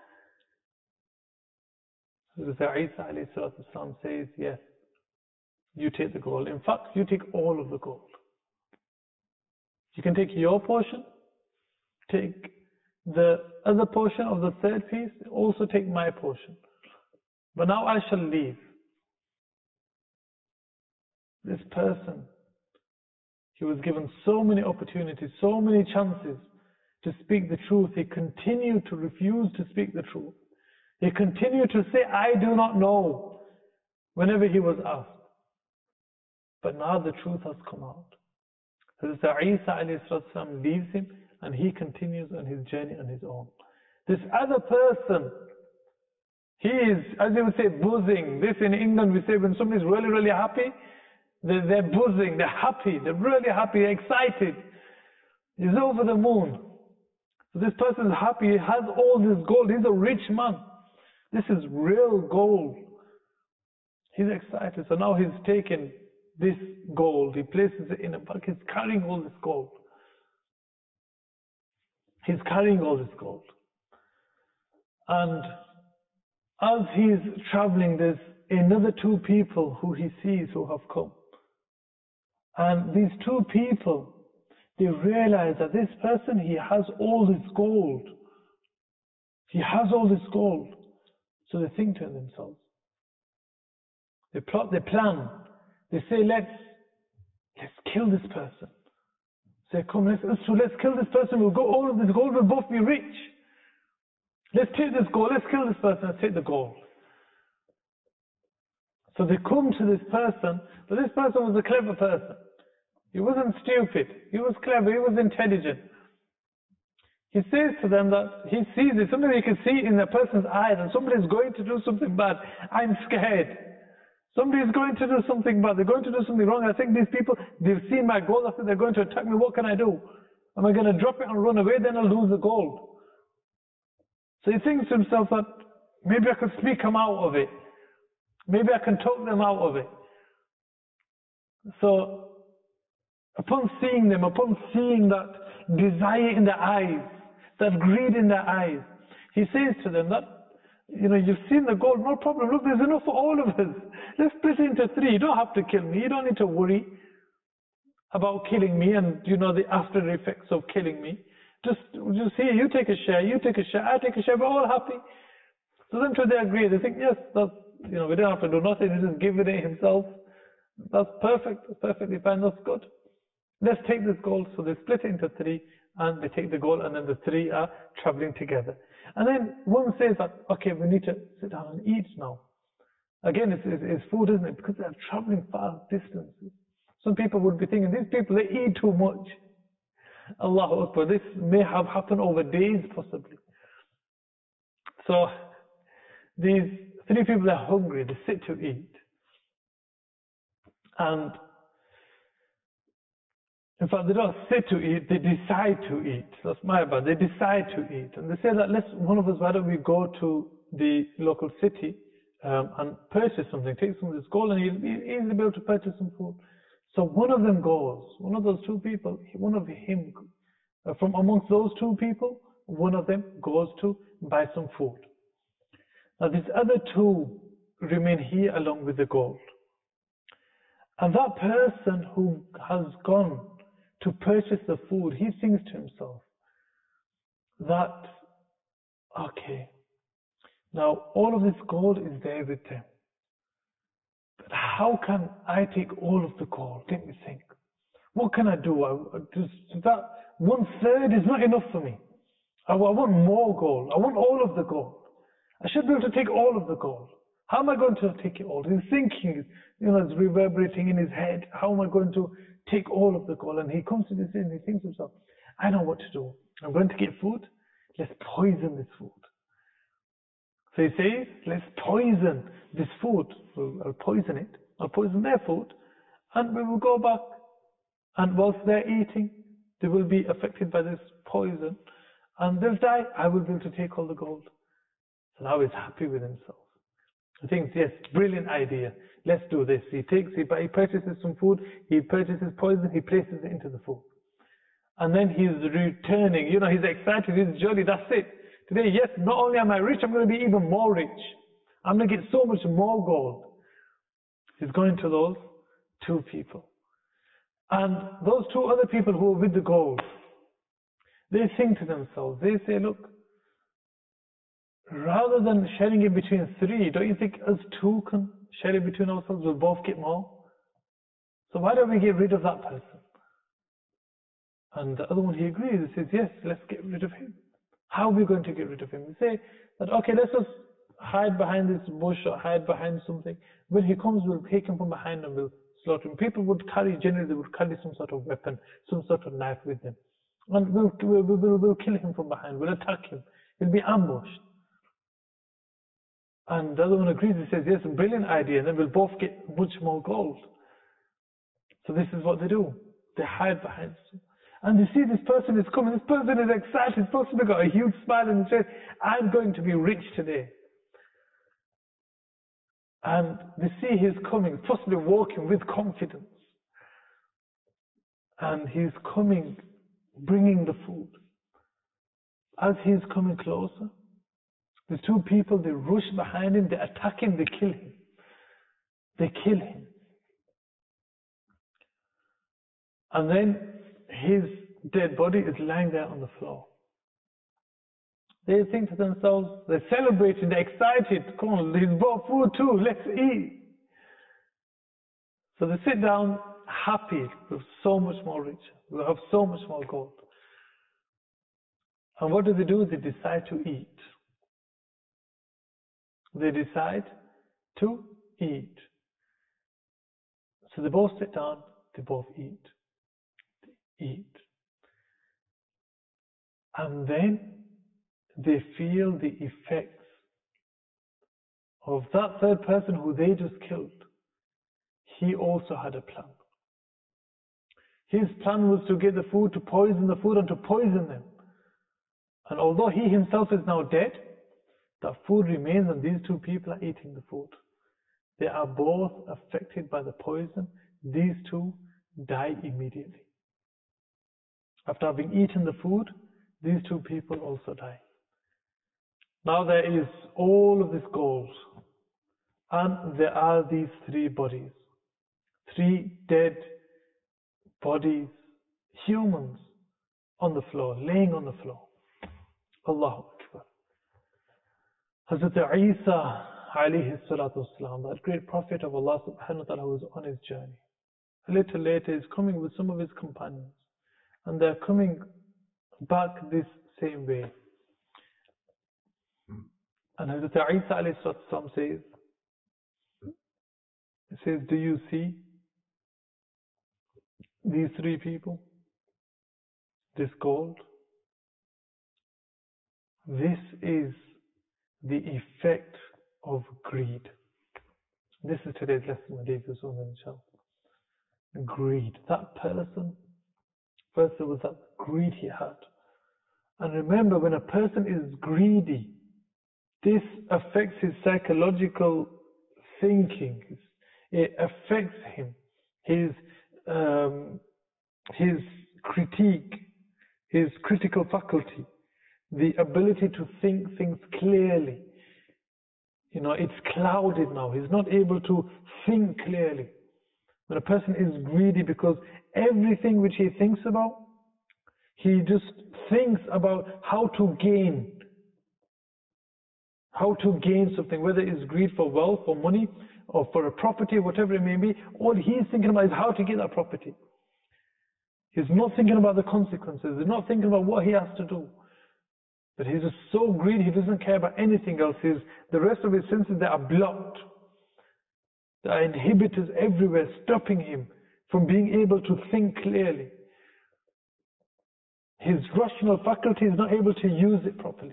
Hazrat Isa alayhi salam says, yes, you take the gold. In fact, you take all of the gold. You can take your portion, take the other portion of the third piece, also take my portion. But now I shall leave. This person, he was given so many opportunities, so many chances to speak the truth. He continued to refuse to speak the truth. He continued to say, I do not know, whenever he was asked. But now the truth has come out. Hazrat Isa alayhi salam leaves him and he continues on his journey on his own. This other person, he is, as they would say, buzzing. This in England we say when somebody is really, really happy, they're, they're buzzing, they're happy, they're really happy, they're excited. He's over the moon. So this person is happy, he has all this gold, he's a rich man. This is real gold. He's excited. So now he's taken this gold, he places it in a bag, he's carrying all this gold. He's carrying all this gold. And as he's traveling, there's another two people who he sees who have come. And these two people, they realize that this person, he has all this gold. He has all this gold. So they think to themselves. They plot, they plan. They say, let's, let's kill this person. Say, come, let's, so let's kill this person. We'll go, all of this gold will both be rich. Let's take this gold. Let's kill this person. Let's take the gold. So they come to this person, but this person was a clever person. He wasn't stupid. He was clever. He was intelligent. He says to them that he sees it. Somebody you can see in the person's eyes that somebody is going to do something bad. I'm scared. Somebody is going to do something bad. They're going to do something wrong. I think these people, they've seen my gold. I think they're going to attack me. What can I do? Am I going to drop it and run away? Then I'll lose the gold. So he thinks to himself that maybe I could sneak them out of it. Maybe I can talk them out of it. So upon seeing them, upon seeing that desire in their eyes, that greed in their eyes, he says to them that, you know, you've seen the gold, no problem. Look, there's enough for all of us. Let's split it into three. You don't have to kill me. You don't need to worry about killing me and, you know, the after effects of killing me. Just, just here, you take a share, you take a share, I take a share, we're all happy. So then they agree. They think, yes, that's, you know, we don't have to do nothing. He just give it himself. That's perfect. That's perfectly fine. That's good. Let's take this gold. So they split it into three and they take the gold and then the three are traveling together. And then one says that, okay, we need to sit down and eat now. Again, it's, it's, it's food, isn't it? Because they're traveling far distances. Some people would be thinking, these people, they eat too much. Allahu Akbar. This may have happened over days, possibly. So these three people are hungry, they sit to eat. And in fact, they don't sit to eat, they decide to eat. That's my bad. They decide to eat. And they say that, let's, one of us, why don't we go to the local city um, and purchase something, take some of this gold, and he'll be easily be able to purchase some food. So one of them goes, one of those two people, one of him, uh, from amongst those two people, one of them goes to buy some food. Now these other two remain here along with the gold. And that person who has gone to purchase the food, he thinks to himself that, okay, now all of this gold is there with them. But how can I take all of the gold? Let me think. What can I do? I, just, that one third is not enough for me. I, I want more gold. I want all of the gold. I should be able to take all of the gold. How am I going to take it all? He's thinking, you know, it's reverberating in his head. How am I going to take all of the gold? And he comes to this and he thinks to himself, I know what to do. I'm going to get food. Let's poison this food. So he says, let's poison this food. I'll poison it. I'll poison their food. And we will go back. And whilst they're eating, they will be affected by this poison. And they'll die. I will be able to take all the gold. So now he's happy with himself. He thinks, yes, brilliant idea. Let's do this. He takes, he, he purchases some food, he purchases poison, he places it into the food. And then he's returning, you know, he's excited, he's jolly, that's it. Today, yes, not only am I rich, I'm going to be even more rich. I'm going to get so much more gold. He's going to those two people. And those two other people who are with the gold, they think to themselves, they say, look, rather than sharing it between three, don't you think us two can share it between ourselves? We'll both get more. So why don't we get rid of that person? And the other one, he agrees. He says, yes, let's get rid of him. How are we going to get rid of him? We say that, okay, let's just hide behind this bush or hide behind something. When he comes, we'll take him from behind and we'll slaughter him. People would carry, generally they would carry some sort of weapon, some sort of knife with them. And we'll, we'll, we'll, we'll kill him from behind. We'll attack him. He'll be ambushed. And the other one agrees. He says, yes, a brilliant idea. And then we'll both get much more gold. So this is what they do. They hide behind them. And you see this person is coming. This person is excited. This person has got a huge smile on his face. I'm going to be rich today. And they see he's coming, possibly walking with confidence. And he's coming, bringing the food. As he's coming closer, the two people, they rush behind him, they attack him, they kill him. They kill him. And then his dead body is lying there on the floor. They think to themselves, they're celebrating, they're excited. Come on, he's brought food too, let's eat. So they sit down happy, with so much more rich. We'll have so much more gold. And what do they do? They decide to eat. They decide to eat. So they both sit down, they both eat. They eat. And then they feel the effects of that third person who they just killed. He also had a plan. His plan was to get the food, to poison the food and to poison them. And although he himself is now dead, the food remains and these two people are eating the food. They are both affected by the poison. These two die immediately. After having eaten the food, these two people also die. Now there is all of this gold, and there are these three bodies, three dead bodies, humans on the floor, laying on the floor. Allahu Akbar. Hazrat Isa alayhi salatu wasalam, that great prophet of Allah subhanahu wa ta'ala, who was on his journey. A little later is coming with some of his companions, and they're coming back this same way. And Hazrat Isa alayhi salatu wasalam says, he says, do you see these three people? This gold? This is the effect of greed. This is today's lesson, my dear women, inshallah. Greed. That person, first there was that greed he had. And remember, when a person is greedy, this affects his psychological thinking. It affects him, his um, his critique, his critical faculty, the ability to think things clearly. You know, it's clouded now. He's not able to think clearly. When a person is greedy, because everything which he thinks about, he just thinks about how to gain. How to gain something, whether it's greed for wealth, for money, or for a property, whatever it may be. All he's thinking about is how to get that property. He's not thinking about the consequences. He's not thinking about what he has to do. But he's just so greedy, he doesn't care about anything else. His, the rest of his senses, they are blocked. There are inhibitors everywhere, stopping him from being able to think clearly. His rational faculty is not able to use it properly.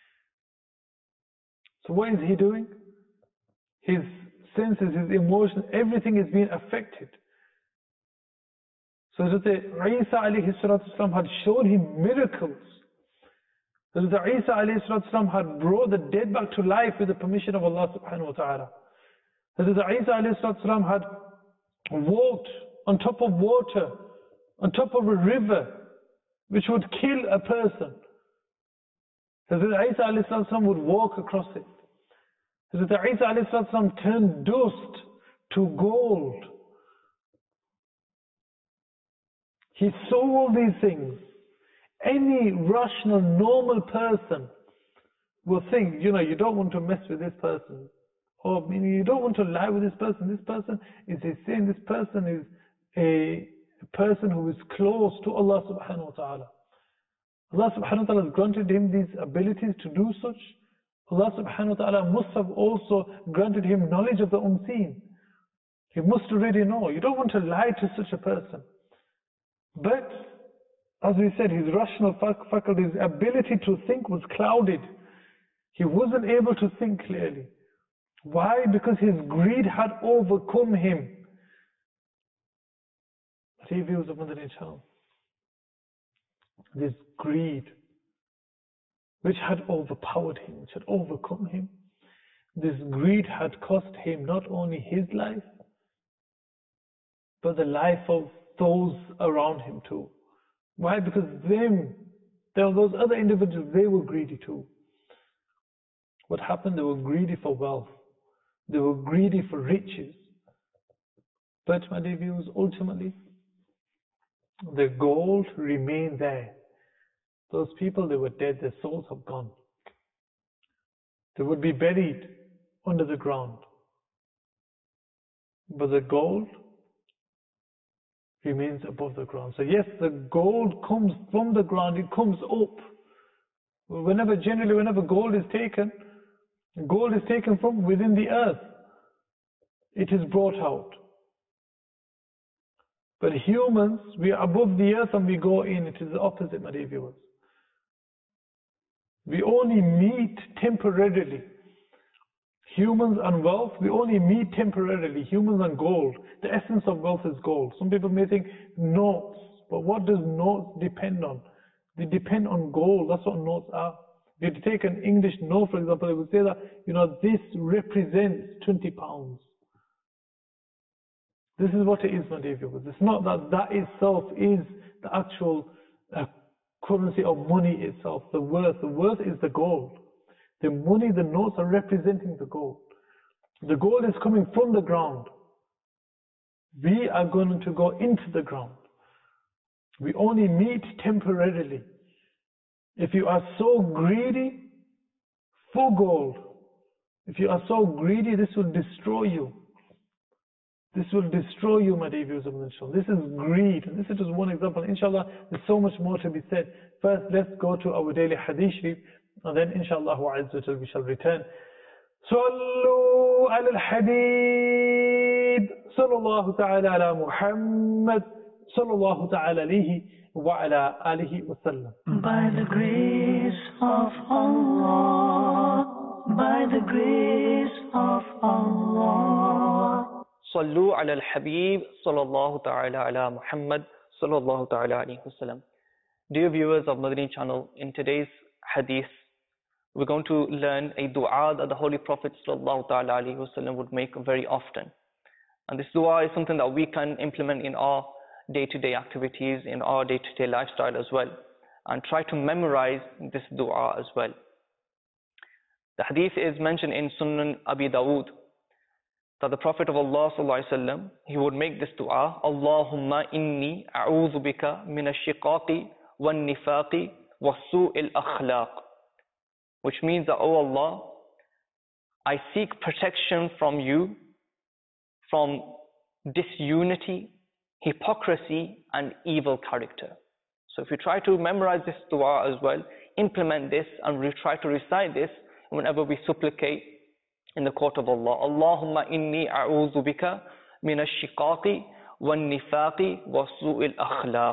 So what is he doing? His senses, his emotions, everything is being affected. So Hazrat Isa alayhi salatu wasalam had shown him miracles. Hazrat Isa alayhi salatu wasalam had brought the dead back to life with the permission of Allah subhanahu wa ta'ala. Hazrat Isa alayhi salatu wasalam had walked on top of water, on top of a river, which would kill a person. Hazrat Isa alayhi salatu wasalam would walk across it. Hazrat Isa alayhi salatu wasalam turned dust to gold. He saw all these things. Any rational, normal person will think, you know, you don't want to mess with this person. Or you don't want to lie with this person. This person is a sin. This person is a person who is close to Allah subhanahu wa ta'ala. Allah subhanahu wa ta'ala has granted him these abilities to do such. Allah subhanahu wa ta'ala must have also granted him knowledge of the unseen. He must already know. You don't want to lie to such a person. But, as we said, his rational faculty, his ability to think was clouded. He wasn't able to think clearly. Why? Because his greed had overcome him. Reviews of Mother Nature. This greed, which had overpowered him, which had overcome him. This greed had cost him not only his life, but the life of those around him too. Why? Because them, there were those other individuals, they were greedy too. What happened? They were greedy for wealth. They were greedy for riches. But my dear viewers, ultimately, the gold remained there. Those people, they were dead, their souls have gone. They would be buried under the ground. But the gold remains above the ground. So yes, the gold comes from the ground, it comes up. Whenever, generally, whenever gold is taken, gold is taken from within the earth. It is brought out. But humans, we are above the earth and we go in. It is the opposite, my dear viewers. We only meet temporarily. Humans and wealth, we only meet temporarily. Humans and gold. The essence of wealth is gold. Some people may think notes, but what does notes depend on? They depend on gold. That's what notes are. If you take an English note, for example, they would say that, you know, this represents twenty pounds. This is what it is, my dear viewers. It's not that that itself is the actual uh, currency of money itself, the worth. The worth is the gold. The money, the notes are representing the gold. The gold is coming from the ground. We are going to go into the ground. We only meet temporarily. If you are so greedy for gold, if you are so greedy, this will destroy you. This will destroy you, my dear viewers of the show. This is greed. And this is just one example. Inshallah, there's so much more to be said. First, let's go to our daily hadith sharif. And then, inshallah, we shall return. Sallu ala al-habib. Sallallahu ta'ala ala Muhammad. Sallallahu ta'ala alayhi wa ala alihi wa sallam. By the grace of Allah, by the grace of Allah. Sallu ala al-Habib sallallahu ta'ala ala Muhammad sallallahu ta'ala alayhi wa sallam. Dear viewers of Madani channel, in today's hadith, we're going to learn a dua that the Holy Prophet sallallahu ta'ala alayhi wa sallam would make very often. And this dua is something that we can implement in our day-to-day activities, in our day-to-day lifestyle as well, and try to memorize this dua as well. The hadith is mentioned in Sunan Abi Dawud that the Prophet of Allah sallallahu alaihi wasallam, he would make this dua: Allahumma inni a'udhu bika min ash-shiqaqi wan-nifaqi was-su'il akhlaq, which means that, oh Allah, I seek protection from you from disunity, hypocrisy and evil character. So if you try to memorize this dua as well, implement this and we try to recite this whenever we supplicate in the court of Allah. Allahumma inni a'udhu bika min ash-shiqaqi wan-nifaqi wa su'il akhlaq.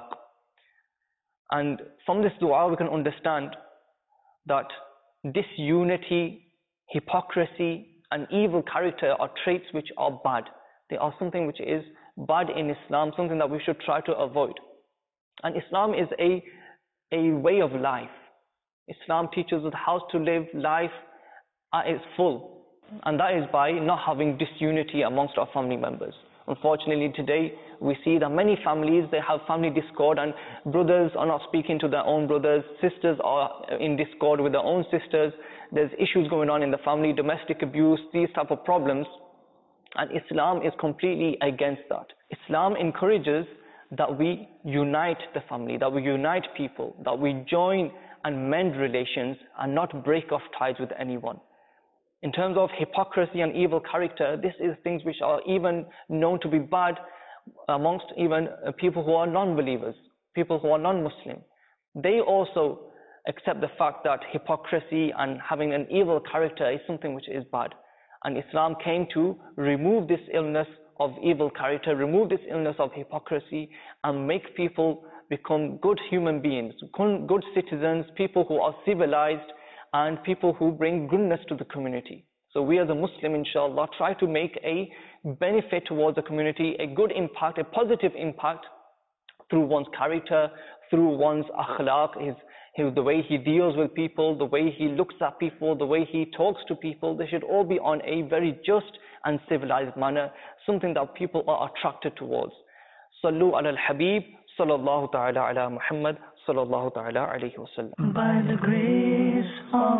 And from this dua we can understand that disunity, hypocrisy and evil character are traits which are bad. They are something which is bad in Islam, something that we should try to avoid. And Islam is a, a way of life. Islam teaches us how to live life at its full, and that is by not having disunity amongst our family members. Unfortunately today we see that many families, they have family discord, and brothers are not speaking to their own brothers, sisters are in discord with their own sisters, there's issues going on in the family, domestic abuse, these type of problems, and Islam is completely against that. Islam encourages that we unite the family, that we unite people, that we join and mend relations and not break off ties with anyone. In terms of hypocrisy and evil character, this is things which are even known to be bad amongst even people who are non-believers, people who are non-Muslim. They also accept the fact that hypocrisy and having an evil character is something which is bad. And Islam came to remove this illness of evil character, remove this illness of hypocrisy, and make people become good human beings, good citizens, people who are civilized, and people who bring goodness to the community. So we as a Muslim, inshallah, try to make a benefit towards the community, a good impact, a positive impact through one's character, through one's akhlaq, his, his, the way he deals with people, the way he looks at people, the way he talks to people. They should all be on a very just and civilized manner, something that people are attracted towards. Sallu ala al-Habib, sallallahu ta'ala ala Muhammad, sallallahu ta'ala alayhi wa sallam. By the grace of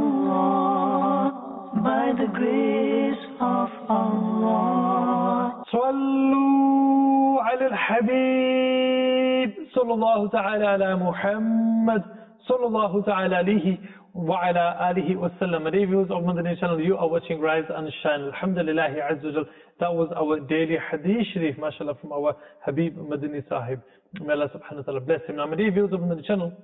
Allah, by the grace of Allah. Sallu ala al-Habib, sallallahu ta'ala ala Muhammad, sallallahu ta'ala alayhi wa ala alihi wa sallam. Reviews of Madani channel, you are watching Rise and Shine. Alhamdulillah Azza wa Jal. That was our daily hadith sharif, mashallah, from our Habib Madani Sahib. May Allah subhanahu wa ta'ala bless him. Now, my reviews of Madani channel,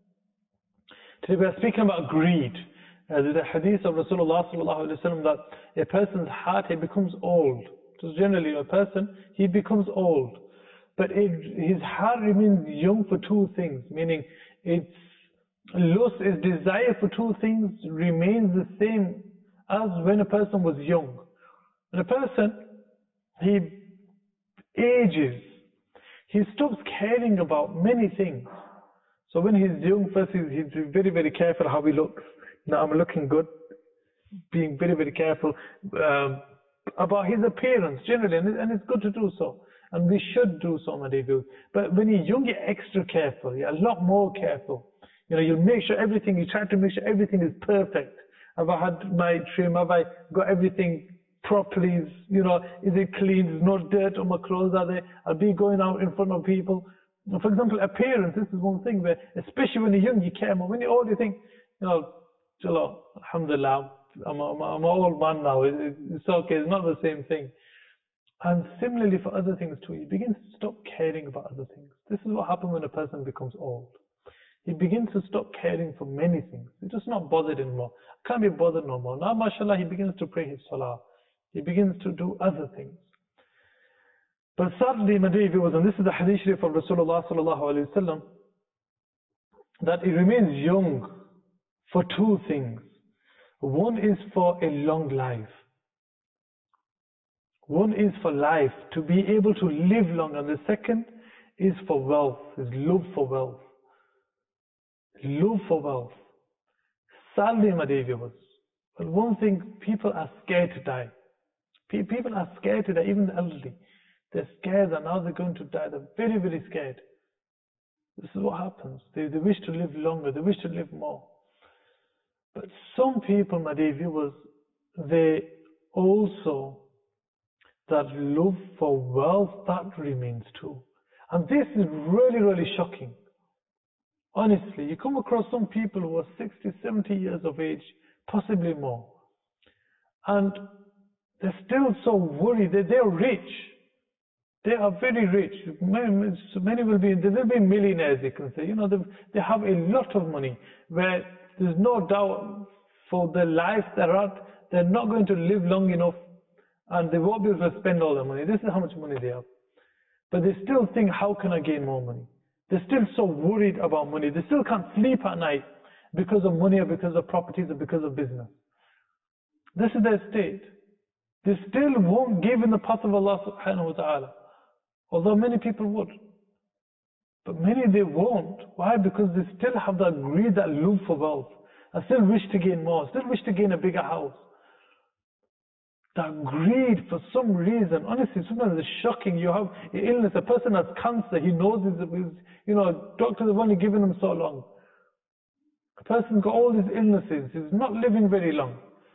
today we are speaking about greed. Uh, there's a hadith of Rasulullah sallallahu alayhi wa sallam that a person's heart, it becomes old. So generally a person, he becomes old. But it, his heart remains young for two things, meaning its lust, its desire for two things remains the same as when a person was young. When a person, he ages, he stops caring about many things. So when he's young, first he's, he's very, very careful how he looks. Now I'm looking good, being very, very careful um, about his appearance generally, and, and it's good to do so. And we should do so, my dear viewers. But when you're young, you're extra careful, you're a lot more careful. You know, you make sure everything, you try to make sure everything is perfect. Have I had my trim? Have I got everything properly? You know, is it clean? There's no dirt on my clothes, are there? I'll be going out in front of people. For example, appearance, this is one thing where, especially when you're young, you care more. When you're old, you think, you know, Jalo, alhamdulillah, I'm, I'm, I'm an old man now, it, it's okay, it's not the same thing. And similarly for other things too, you begin to stop caring about other things. This is what happens when a person becomes old. He begins to stop caring for many things. He's just not bothered anymore. Can't be bothered no more. Now, mashallah, he begins to pray his salah. He begins to do other things. But sadly, my dear viewers, and this is the hadith sharif of Rasulullah sallallahu alayhi wa sallam, that he remains young for two things. One is for a long life. One is for life, to be able to live long, and the second is for wealth, is love for wealth. Love for wealth. Sadly, my dear viewers, but one thing, people are scared to die. People are scared to die, even the elderly. They're scared that now they're going to die. They're very, very scared. This is what happens. They, they wish to live longer. They wish to live more. But some people, my dear viewers, they also, that love for wealth, that remains too. And this is really, really shocking. Honestly, you come across some people who are sixty, seventy years of age, possibly more. And they're still so worried that they're rich. They are very rich. Many, many will be, they will be millionaires, you can say. You know, they, they have a lot of money, where there's no doubt for the life they're at, they're not going to live long enough, and they won't be able to spend all their money. This is how much money they have. But they still think, how can I gain more money? They're still so worried about money. They still can't sleep at night because of money, or because of properties, or because of business. This is their state. They still won't give in the path of Allah subhanahu wa ta'ala. Although many people would. But many they won't. Why? Because they still have that greed, that love for wealth. I still wish to gain more. Still wish to gain a bigger house. That greed, for some reason, honestly, sometimes it's shocking. You have an illness, a person has cancer, he knows his, you know, doctors have only given him so long. A person's got all these illnesses, he's not living very long.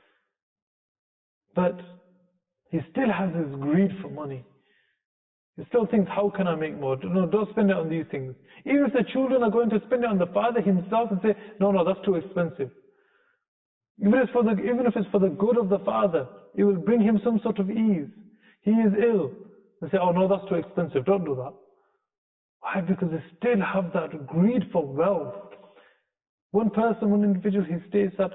But he still has this greed for money. He still thinks, how can I make more? No, don't spend it on these things. Even if the children are going to spend it on the father himself and say, no, no, that's too expensive. Even if, it's for the, even if it's for the good of the father, it will bring him some sort of ease. He is ill. They say, oh no, that's too expensive, don't do that. Why? Because they still have that greed for wealth. One person, one individual, he states that,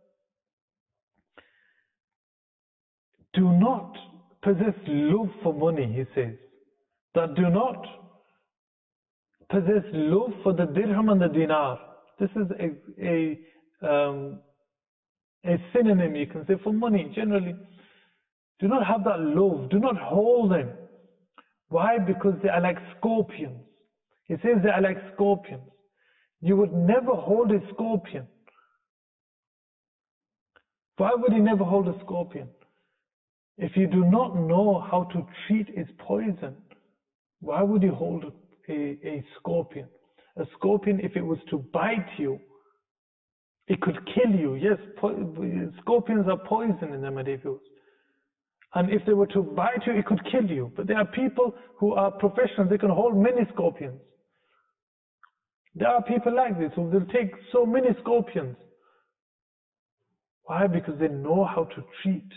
do not possess love for money, he says. That do not possess love for the dirham and the dinar. This is a, a, um, a synonym, you can say, for money generally. Do not have that love. Do not hold them. Why? Because they are like scorpions. He says they are like scorpions. You would never hold a scorpion. Why would you never hold a scorpion? If you do not know how to treat its poison, why would you hold a, a scorpion? A scorpion, if it was to bite you, it could kill you. Yes, scorpions are poison in them, Adevos. And if they were to bite you, it could kill you. But there are people who are professionals, they can hold many scorpions. There are people like this who will take so many scorpions. Why? Because they know how to treat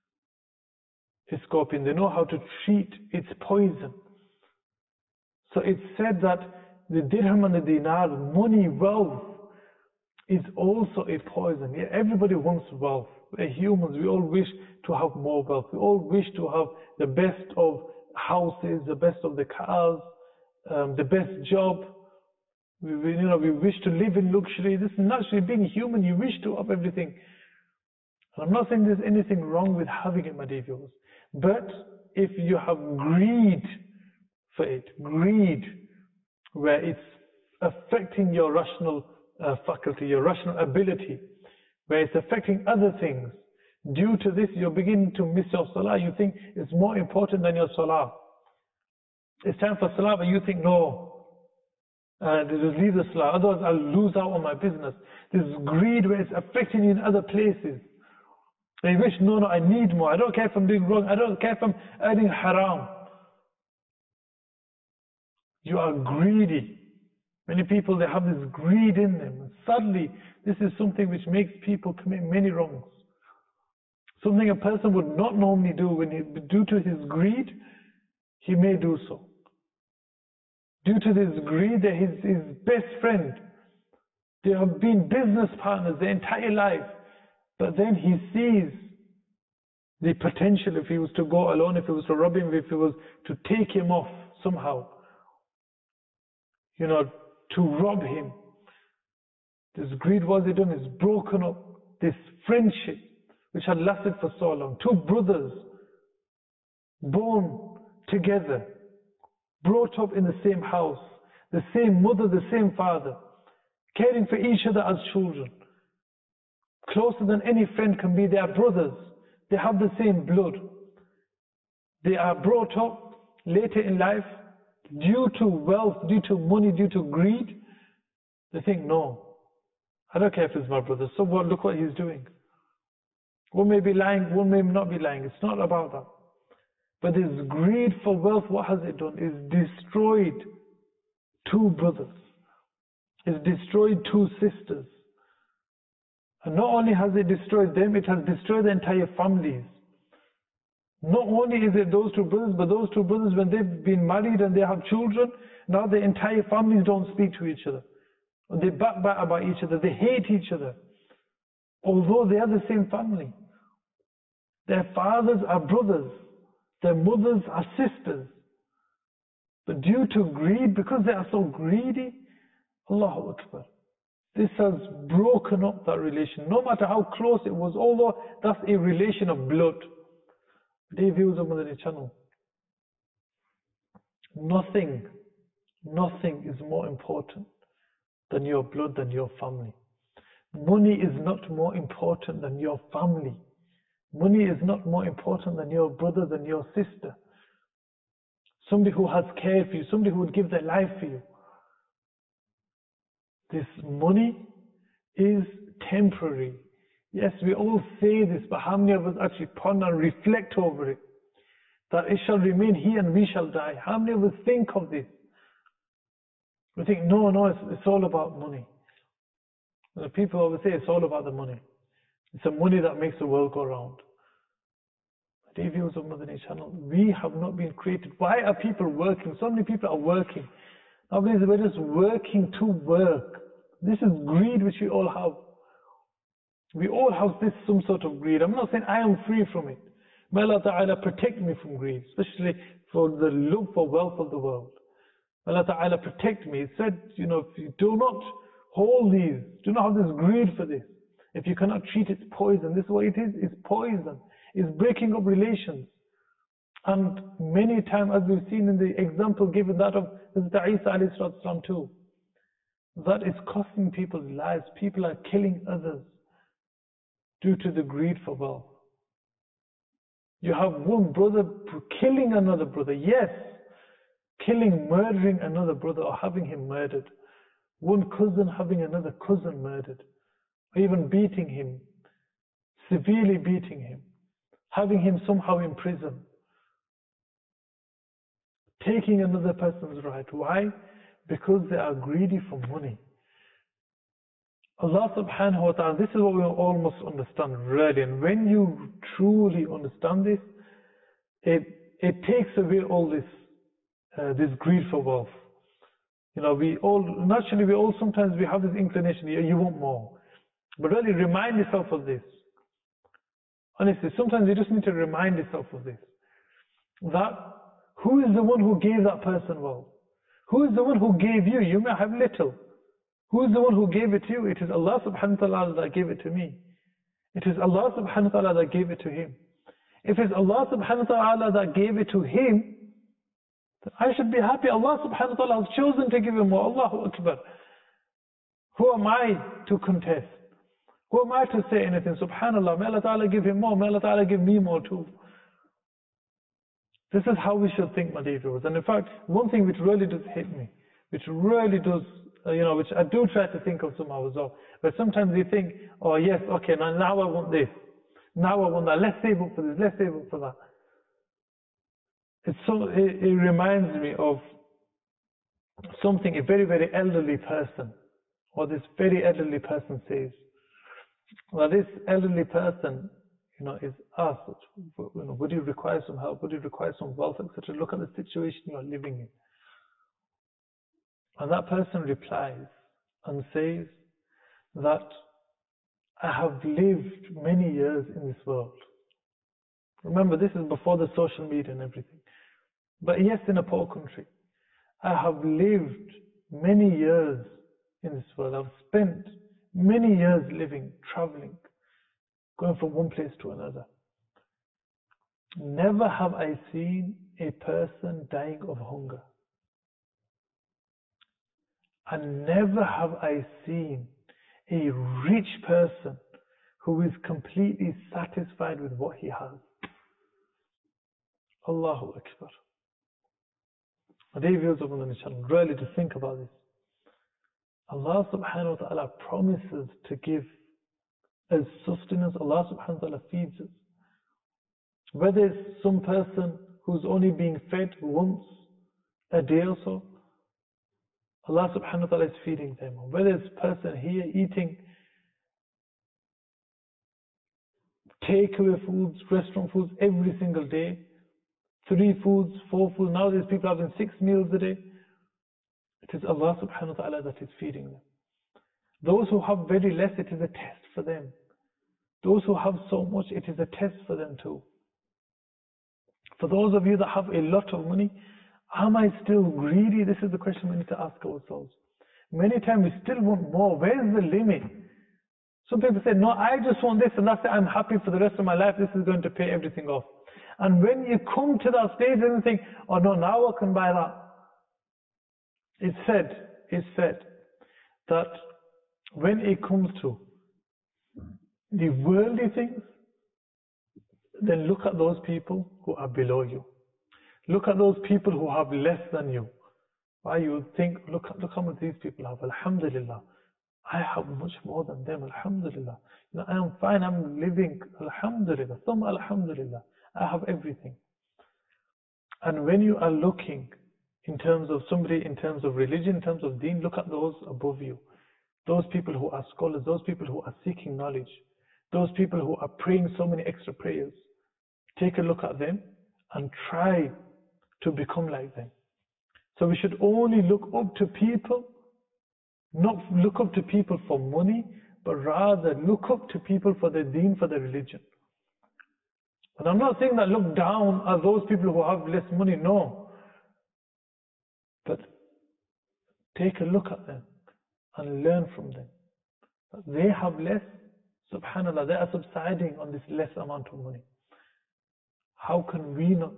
a scorpion. They know how to treat its poison. So it's said that the dirham and the dinar, money, wealth, is also a poison. Yeah, everybody wants wealth. We're humans, we all wish to have more wealth. We all wish to have the best of houses, the best of the cars, um, the best job. We, we, you know, we wish to live in luxury. This is naturally, being human, you wish to have everything. And I'm not saying there's anything wrong with having it, my dear viewers. But if you have greed for it, greed, where it's affecting your rational uh, faculty, your rational ability, where it's affecting other things, due to this you're beginning to miss your salah. You think it's more important than your salah. It's time for salah, but you think, no, uh, just leave the salah, otherwise I'll lose out on my business. This greed where it's affecting you in other places. And you wish, no, no, I need more. I don't care if I'm doing wrong. I don't care if I'm earning haram. You are greedy. Many people, they have this greed in them. And sadly, this is something which makes people commit many wrongs. Something a person would not normally do, when he, due to his greed, he may do so. Due to this greed, they're his, his best friend. They have been business partners their entire life. But then he sees the potential, if he was to go alone, if he was to rob him, if he was to take him off somehow, you know, to rob him. This greed, what he done, is broken up this friendship which had lasted for so long. Two brothers born together, brought up in the same house, the same mother, the same father, caring for each other as children, closer than any friend can be. They are brothers. They have the same blood. They are brought up later in life due to wealth, due to money, due to greed. They think, no, I don't care if it's my brother. So what? Look what he's doing. One may be lying, one may not be lying. It's not about that. But this greed for wealth, what has it done? It's destroyed two brothers. It's destroyed two sisters. And not only has it destroyed them, it has destroyed the entire families. Not only is it those two brothers, but those two brothers, when they've been married and they have children, now the entire families don't speak to each other. They backbite about each other. They hate each other. Although they are the same family. Their fathers are brothers. Their mothers are sisters. But due to greed, because they are so greedy, Allahu Akbar, this has broken up that relation. No matter how close it was, although that's a relation of blood. Dear viewers of Madani channel, nothing, nothing is more important than your blood, than your family. Money is not more important than your family. Money is not more important than your brother, than your sister. Somebody who has cared for you, somebody who would give their life for you. This money is temporary. Yes, we all say this, but how many of us actually ponder and reflect over it? That it shall remain here and we shall die. How many of us think of this? We think, no, no, it's, it's all about money. And the people always say it's all about the money. It's the money that makes the world go round. Dear viewers of Madani channel, we have not been created. Why are people working? So many people are working. Nowadays we're just working to work. This is greed which we all have. We all have this some sort of greed. I'm not saying I am free from it. May Allah Ta'ala protect me from greed, especially for the love for wealth of the world. May Allah Ta'ala protect me. He said, you know, if you do not hold these, do not have this greed for this. If you cannot treat it, it's poison. This is what it is. It's poison. It's breaking up relations. And many times, as we've seen in the example given that of Hazrat Isa alayhi salatu wasalam too, that is costing people's lives. People are killing others due to the greed for wealth. You have one brother killing another brother. Yes, killing, murdering another brother or having him murdered. One cousin having another cousin murdered. Or even beating him, severely beating him, having him somehow in prison. Taking another person's right. Why? Because they are greedy for money. Allah subhanahu wa ta'ala, this is what we all must understand really. And when you truly understand this, it, it takes away all this, uh, this greed for wealth. You know, we all, naturally we all sometimes we have this inclination, you, you want more. But really remind yourself of this. Honestly, sometimes you just need to remind yourself of this. That who is the one who gave that person wealth? Who is the one who gave you? You may have little. Who is the one who gave it to you? It is Allah subhanahu wa ta'ala that gave it to me. It is Allah subhanahu wa ta'ala that gave it to him. If it's Allah subhanahu wa ta'ala that gave it to him, then I should be happy. Allah subhanahu wa ta'ala has chosen to give him more. Allahu Akbar. Who am I to contest? Who am I to say anything? Subhanallah, may Allah ta'ala give him more. May Allah ta'ala give me more too. This is how we should think, my dear viewers. And in fact, one thing which really does hit me, which really does, uh, you know, which I do try to think of somehow as well. But sometimes you think, oh yes, okay, now, now I want this. Now I want that. Let's save up for this. Let's save up for that. It's so, it, it reminds me of something a very, very elderly person, or this very elderly person says. Well, this elderly person, you know, is asked, you know, would you require some help? Would you require some wealth, et cetera? Look at the situation you are living in. And that person replies and says that I have lived many years in this world. Remember, this is before the social media and everything. But yes, in a poor country. I have lived many years in this world. I've spent many years living, traveling, going from one place to another. Never have I seen a person dying of hunger. And never have I seen a rich person who is completely satisfied with what he has. Allahu Akbar. Dear viewers of the channel, really to think about this. Allah subhanahu wa ta'ala promises to give us sustenance. Allah subhanahu wa ta'ala feeds us. Whether it's some person who's only being fed once a day or so, Allah subhanahu wa ta'ala is feeding them. Whether it's a person here eating takeaway foods, restaurant foods every single day, three foods, four foods, now these people having six meals a day. It is Allah subhanahu wa ta'ala that is feeding them. Those who have very less, it is a test for them. Those who have so much, it is a test for them too. For those of you that have a lot of money, am I still greedy? This is the question we need to ask ourselves. Many times we still want more. Where's the limit? Some people say, no, I just want this and that's it. I'm happy for the rest of my life. This is going to pay everything off. And when you come to that stage and think, oh no, now I can buy that. It's said, it's said that when it comes to the worldly things, then look at those people who are below you. Look at those people who have less than you. Why you think, look, look how much these people have. Alhamdulillah. I have much more than them. Alhamdulillah. You know, I am fine. I'm living. Alhamdulillah. Some Alhamdulillah. I have everything. And when you are looking in terms of somebody, in terms of religion, in terms of deen, look at those above you. Those people who are scholars, those people who are seeking knowledge, those people who are praying so many extra prayers. Take a look at them and try to become like them. So we should only look up to people, not look up to people for money, but rather look up to people for their deen, for their religion. And I'm not saying that look down at those people who have less money, no. But take a look at them and learn from them. They have less, subhanAllah, they are subsiding on this less amount of money. How can we not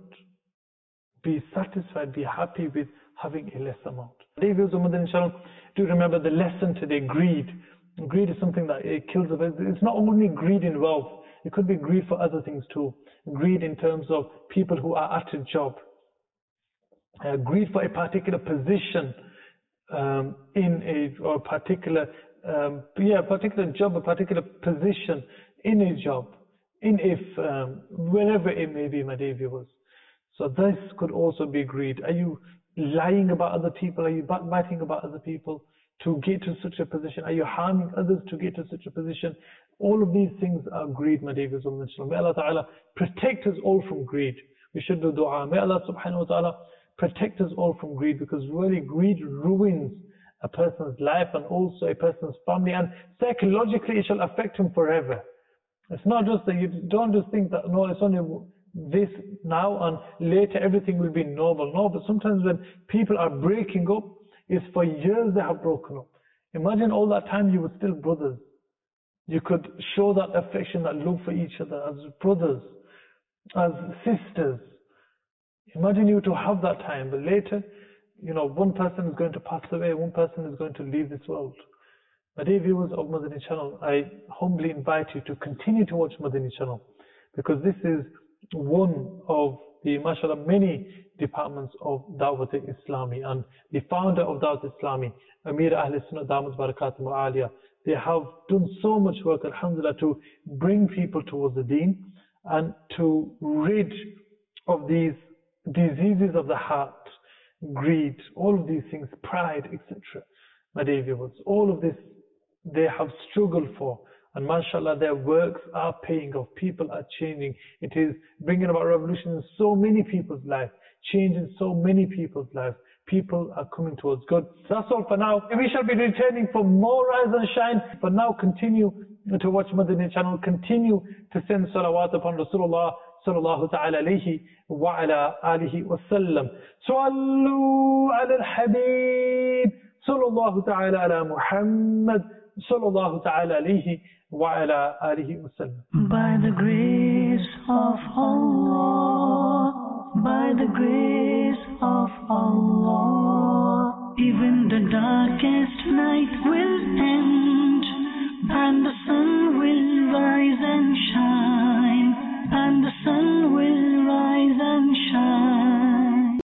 be satisfied, be happy with having a less amount? Dear viewers of Madani Channel, do remember the lesson today, greed. Greed is something that it kills us. It's not only greed in wealth, it could be greed for other things too. Greed in terms of people who are at a job. Uh, greed for a particular position um, in a or particular um, yeah, particular job, a particular position in a job, in a um, wherever it may be, my dear viewers. So this could also be greed. Are you lying about other people? Are you backbiting about other people to get to such a position? Are you harming others to get to such a position? All of these things are greed, my dear viewers. May Allah Ta'ala protect us all from greed. We should do dua. May Allah Subhanahu wa Ta'ala protect us all from greed, because really greed ruins a person's life and also a person's family, and psychologically it shall affect him forever. It's not just that you don't just think that, no, it's only this now and later everything will be normal. No, but sometimes when people are breaking up, it's for years they have broken up. Imagine all that time you were still brothers. You could show that affection, that love for each other as brothers, as sisters. Imagine you to have that time, but later, you know, one person is going to pass away, one person is going to leave this world. My dear viewers of Madani Channel, I humbly invite you to continue to watch Madani Channel, because this is one of the, mashallah, many departments of Dawat Islami, and the founder of Dawat Islami, Amir Ahl Sunnah Damat Barakatum Aliyah, they have done so much work, alhamdulillah, to bring people towards the deen and to rid of these diseases of the heart, greed, all of these things, pride, et cetera. My dear viewers, all of this they have struggled for, and mashallah, their works are paying off. People are changing. It is bringing about revolution in so many people's lives, changing so many people's lives. People are coming towards God. That's all for now. We shall be returning for more Rise and Shine. For now, continue to watch Madani Channel. Continue to send salawat upon Rasulullah sallallahu ta'ala alayhi wa ala alihi wa sallam. Sallu ala al-Habib sallallahu ta'ala ala Muhammad sallallahu ta'ala alayhi wa ala alihi wa sallam. By the grace of Allah, by the grace of Allah, even the darkest night will end.